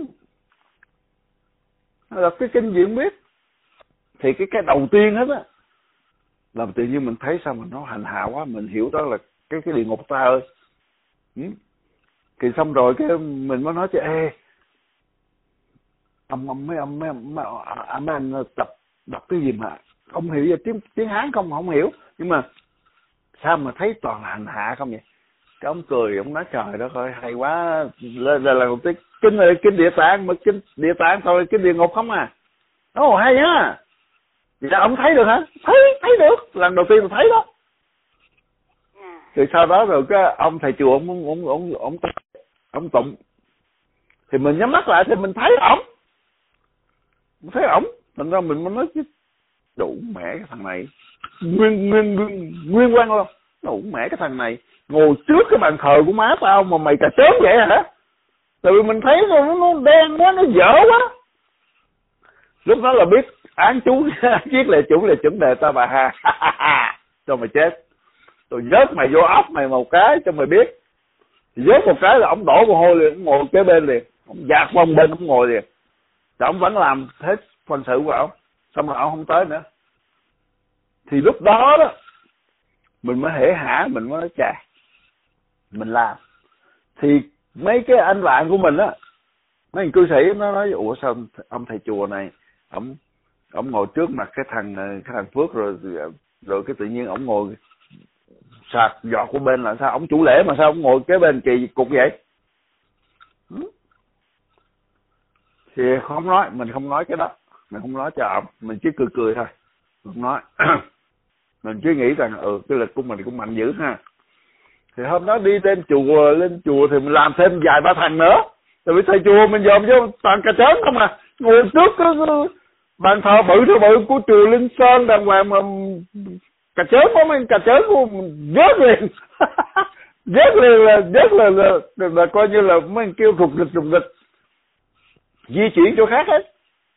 Nó đọc cái kinh gì không biết. Thì cái cái đầu tiên hết á là tự nhiên mình thấy sao mà nó hành hạ quá, mình hiểu đó là cái cái địa ngục ta ơi. Ừ. Thì xong rồi cái mình mới nói cho ê ông ông mấy ông mấy ông mấy ông, anh tập đọc cái gì mà không hiểu gì, tiếng tiếng Hán không không hiểu, nhưng mà sao mà thấy toàn là hành hạ không vậy? Cái ông cười, ông nói trời đất ơi hay quá, là là, là cái kinh này kinh địa tạng, mà kinh địa tạng thôi kinh địa ngục không à. Ồ hay á. Vậy là ông thấy được hả? Thấy thấy được, lần đầu tiên tôi thấy đó. Thì sau đó rồi cái ông thầy chùa ông ông ông ông ông, ông tụng, thì mình nhắm mắt lại thì mình thấy ổng, mình thấy ổng, thành ra mình mới nói chứ đủ mẹ cái thằng này nguyên nguyên nguyên nguyên quan luôn, đủ mẹ cái thằng này ngồi trước cái bàn thờ của má tao mà mày cà chớn vậy hả? Tại vì mình thấy nó nó đen quá, nó dở quá. Lúc đó là biết án chú chiếc lệ chủ là chuẩn đề ta bà ha. Cho mày chết. Tôi vớt mày vô ốc mày một cái cho mày biết. Vớt một cái là ông đổ mồ hôi liền, ông ngồi kế bên liền, ông dạt qua một bên ông ngồi liền. Rồi ông vẫn làm hết phần sự của ông, xong rồi ông không tới nữa. Thì lúc đó đó mình mới hể hả, mình mới nói chà mình làm. Thì mấy cái anh bạn của mình á, mấy anh cư sĩ nó nói ủa sao ông thầy chùa này ông ông ngồi trước mặt cái thằng cái thằng Phước rồi rồi cái tự nhiên ông ngồi sạc giọt của bên là sao? Ông chủ lễ mà sao ông ngồi kế bên kỳ cục vậy? Ừ. Thì không nói, mình không nói cái đó, mình không nói cho ông, mình chỉ cười cười thôi, không nói. Mình chỉ nghĩ rằng ừ cái lực của mình cũng mạnh dữ ha. Thì hôm đó đi lên chùa lên chùa thì mình làm thêm vài ba thằng nữa. Tại vì thầy chùa mình dòm vô toàn cà chớn không à, ngồi trước cái bàn thờ bự thờ bự của chùa Linh Sơn đàng hoàng mà cà chớn có mấy cà chớn của mình vớt liền. Vớt liền là vớt là, là, là, là coi như là mấy kêu rụt rịch rụt rịch di chuyển chỗ khác hết.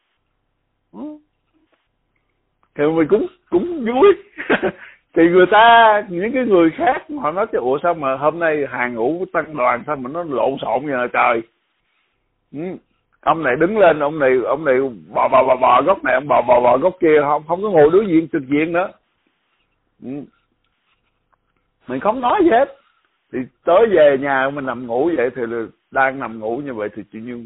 Thì mình cũng cũng vui. Thì người ta, những cái người khác họ nói chứ ủa sao mà hôm nay hàng ngũ tăng đoàn sao mà nó lộn xộn vậy trời. Ừ. Ông này đứng lên, ông này ông này bò bò bò bò góc này, ông bò bò bò góc kia, không không có ngồi đối diện trực diện nữa. Ừ. Mình không nói gì hết. Thì tới về nhà mình nằm ngủ vậy thì là đang nằm ngủ như vậy thì tự nhiên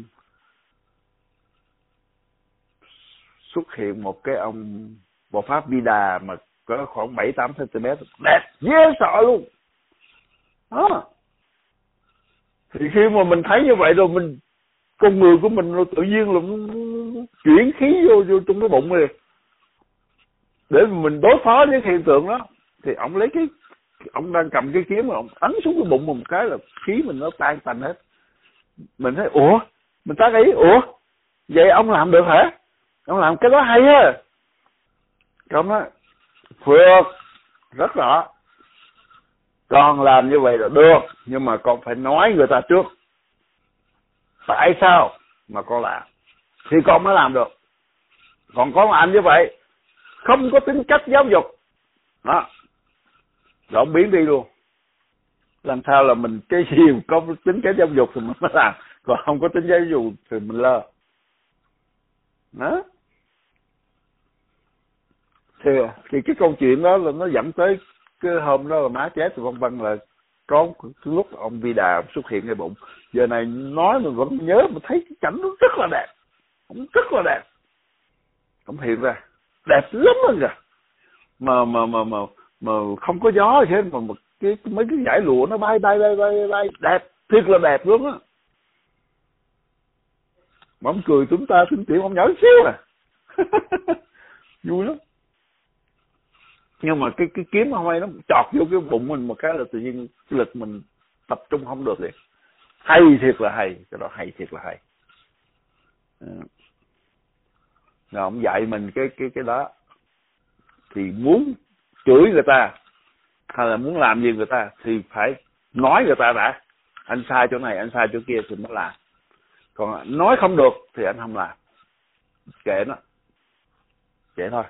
xuất hiện một cái ông Bồ Pháp Bi Đà mà có khoảng bảy tám xăng-ti-mét, đẹp dễ sợ luôn. Đó. Thì khi mà mình thấy như vậy rồi mình con người của mình rồi tự nhiên là chuyển khí vô vô trong cái bụng này để mình đối phó với hiện tượng đó. Thì ông lấy cái ông đang cầm cái kiếm mà ông ấn xuống cái bụng một cái là khí mình nó tan tành hết. Mình thấy ủa Mình tác ý, ủa vậy ông làm được hả? Ông làm cái đó hay á. Ông nói Phước rất rõ, con làm như vậy là được, nhưng mà con phải nói người ta trước tại sao mà con làm thì con mới làm được. Còn con làm như vậy không có tính cách giáo dục đó, rồi ông biến đi luôn. Làm sao là mình cái gì có tính cách giáo dục thì mình mới làm, còn không có tính giáo dục thì mình lơ đó. Thì, thì cái câu chuyện đó là nó dẫn tới cái hôm đó là má chết thì vân vân, là có lúc ông Vi Đà xuất hiện ngay bụng. Giờ này nói mình vẫn nhớ, mình thấy cái cảnh nó rất là đẹp, cũng rất là đẹp. Ông hiện ra đẹp lắm hơn kìa, mà mà mà mà mà không có gió gì hết, mà, mà cái mấy cái dải lụa nó bay bay bay bay bay đẹp, thiệt là đẹp luôn á. Mà ông cười chúng ta tính tiểu, ông nhỏ xíu à. Vui lắm. Nhưng mà cái cái kiếm hôm nay nó chọt vô cái bụng mình một cái là tự nhiên cái lực mình tập trung không được liền. Hay thiệt là hay, cái đó hay thiệt là hay. Rồi ông dạy mình cái cái cái đó, thì muốn chửi người ta hay là muốn làm gì người ta thì phải nói người ta đã, anh sai chỗ này, anh sai chỗ kia thì mới làm. Còn nói không được thì anh không làm, kệ nó, vậy thôi.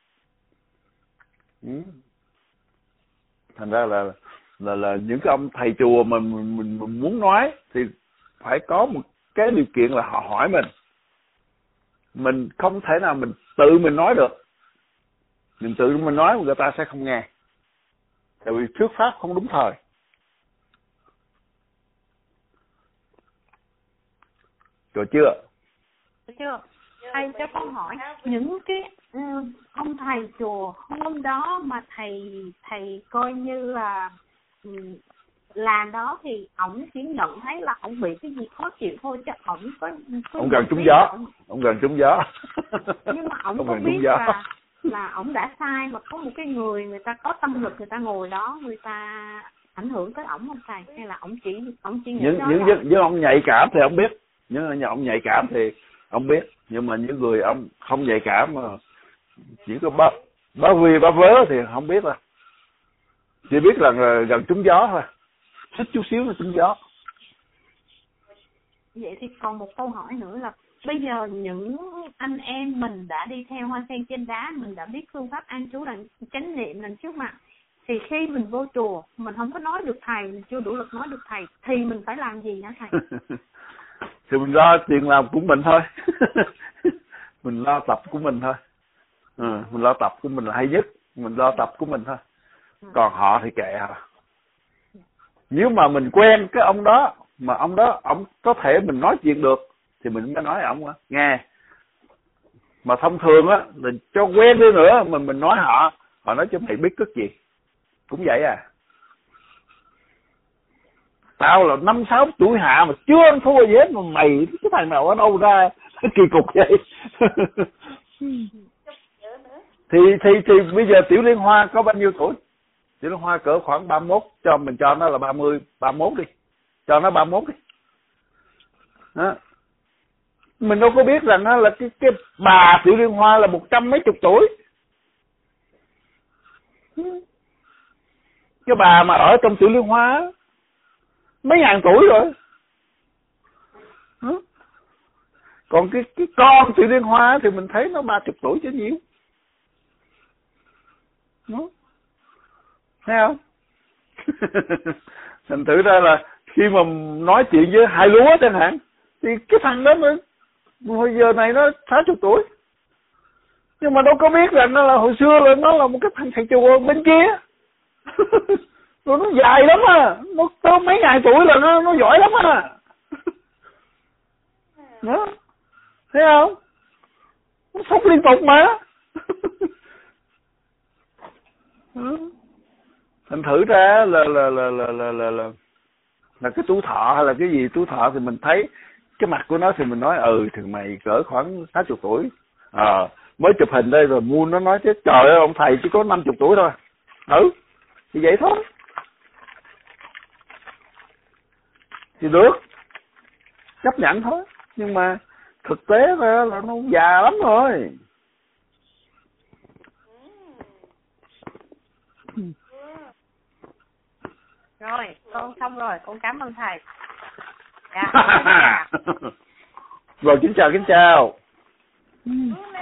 Ừ. Thành ra là là là những cái ông thầy chùa mà mình, mình, mình muốn nói thì phải có một cái điều kiện là họ hỏi mình. Mình không thể nào mình tự mình nói được. Mình tự mình nói mà người ta sẽ không nghe, tại vì thuyết pháp không đúng thời. Rồi chưa? Được chưa? Thầy cho con hỏi, những cái um, ông thầy chùa hôm đó mà thầy thầy coi như là um, làm đó thì ổng chỉ nhận thấy là ổng bị cái gì khó chịu thôi, chứ ổng có, có ông gần trúng gió, ổng... ông gần trúng gió. Nhưng mà ổng có biết là là ổng đã sai, mà có một cái người người ta có tâm lực, người ta ngồi đó, người ta ảnh hưởng tới ổng không thầy, hay là ổng chỉ ổng chỉ nghĩ những đó những là... những ông nhạy cảm thì ông biết, những ông nhạy cảm thì ông biết, nhưng mà những người ông không nhạy cảm mà chỉ có bá bá vi bá vớ thì không biết đâu, chỉ biết là gần trúng gió thôi, xích chút xíu nó trúng gió. Vậy thì còn một câu hỏi nữa là bây giờ những anh em mình đã đi theo Hoa Sen Trên Đá, mình đã biết phương pháp an trú, đặng chánh niệm đằng trước mặt, thì khi mình vô chùa mình không có nói được thầy, mình chưa đủ lực nói được thầy, thì mình phải làm gì hả thầy? Thì mình lo tiền làm của mình thôi. Mình lo tập của mình thôi. Ừ, mình lo tập của mình là hay nhất, mình lo tập của mình thôi. Còn họ thì kệ họ. Nếu mà mình quen cái ông đó, mà ông đó ông có thể mình nói chuyện được thì mình mới nói ông á nghe. Mà thông thường á, mình cho quen đi nữa mình mình nói họ, họ nói cho mày biết cất gì. Cũng vậy à. Tao là năm sáu tuổi hạ mà chưa ăn thua gì hết, mà mày cái thằng nào ở đâu ra kỳ cục vậy. thì thì thì bây giờ Tiểu Liên Hoa có bao nhiêu tuổi? Tiểu Liên Hoa cỡ khoảng ba mươi mốt, cho mình cho nó là ba mươi, ba mươi mốt đi, cho nó ba mươi mốt đi đó. Mình đâu có biết rằng đó là cái cái bà Tiểu Liên Hoa là một trăm mấy chục tuổi. Cái bà mà ở trong Tiểu Liên Hoa mấy ngàn tuổi rồi. Hả? Còn cái cái con Tiểu Liên Hoa thì mình thấy nó ba chục tuổi chứ nhiều. Hả? Thấy không? Thành thử ra là khi mà nói chuyện với Hai Lúa chẳng hạn, thì cái thằng đó mới hồi giờ này nó sáu chục tuổi. Nhưng mà đâu có biết rằng nó là hồi xưa là nó là một cái thằng thầy chùa bên kia. Rồi nó dài lắm à, nó tới mấy ngàn tuổi là nó nó giỏi lắm à. Đó. Thấy không? Nó sống liên tục mà. Thành thử ra là là là là là là là là cái tuổi thọ hay là cái gì tuổi thọ thì mình thấy cái mặt của nó thì mình nói ừ thằng mày cỡ khoảng sáu chục tuổi. Ờ, à, mới chụp hình đây rồi mua nó nói chứ trời ơi ông thầy chỉ có năm chục tuổi thôi. Ừ, thì vậy thôi. Thì được, chấp nhận thôi. Nhưng mà thực tế là, là nó già lắm rồi. Rồi, con xong rồi, con cảm ơn thầy. Dạ. Rồi, kính chào, kính chào.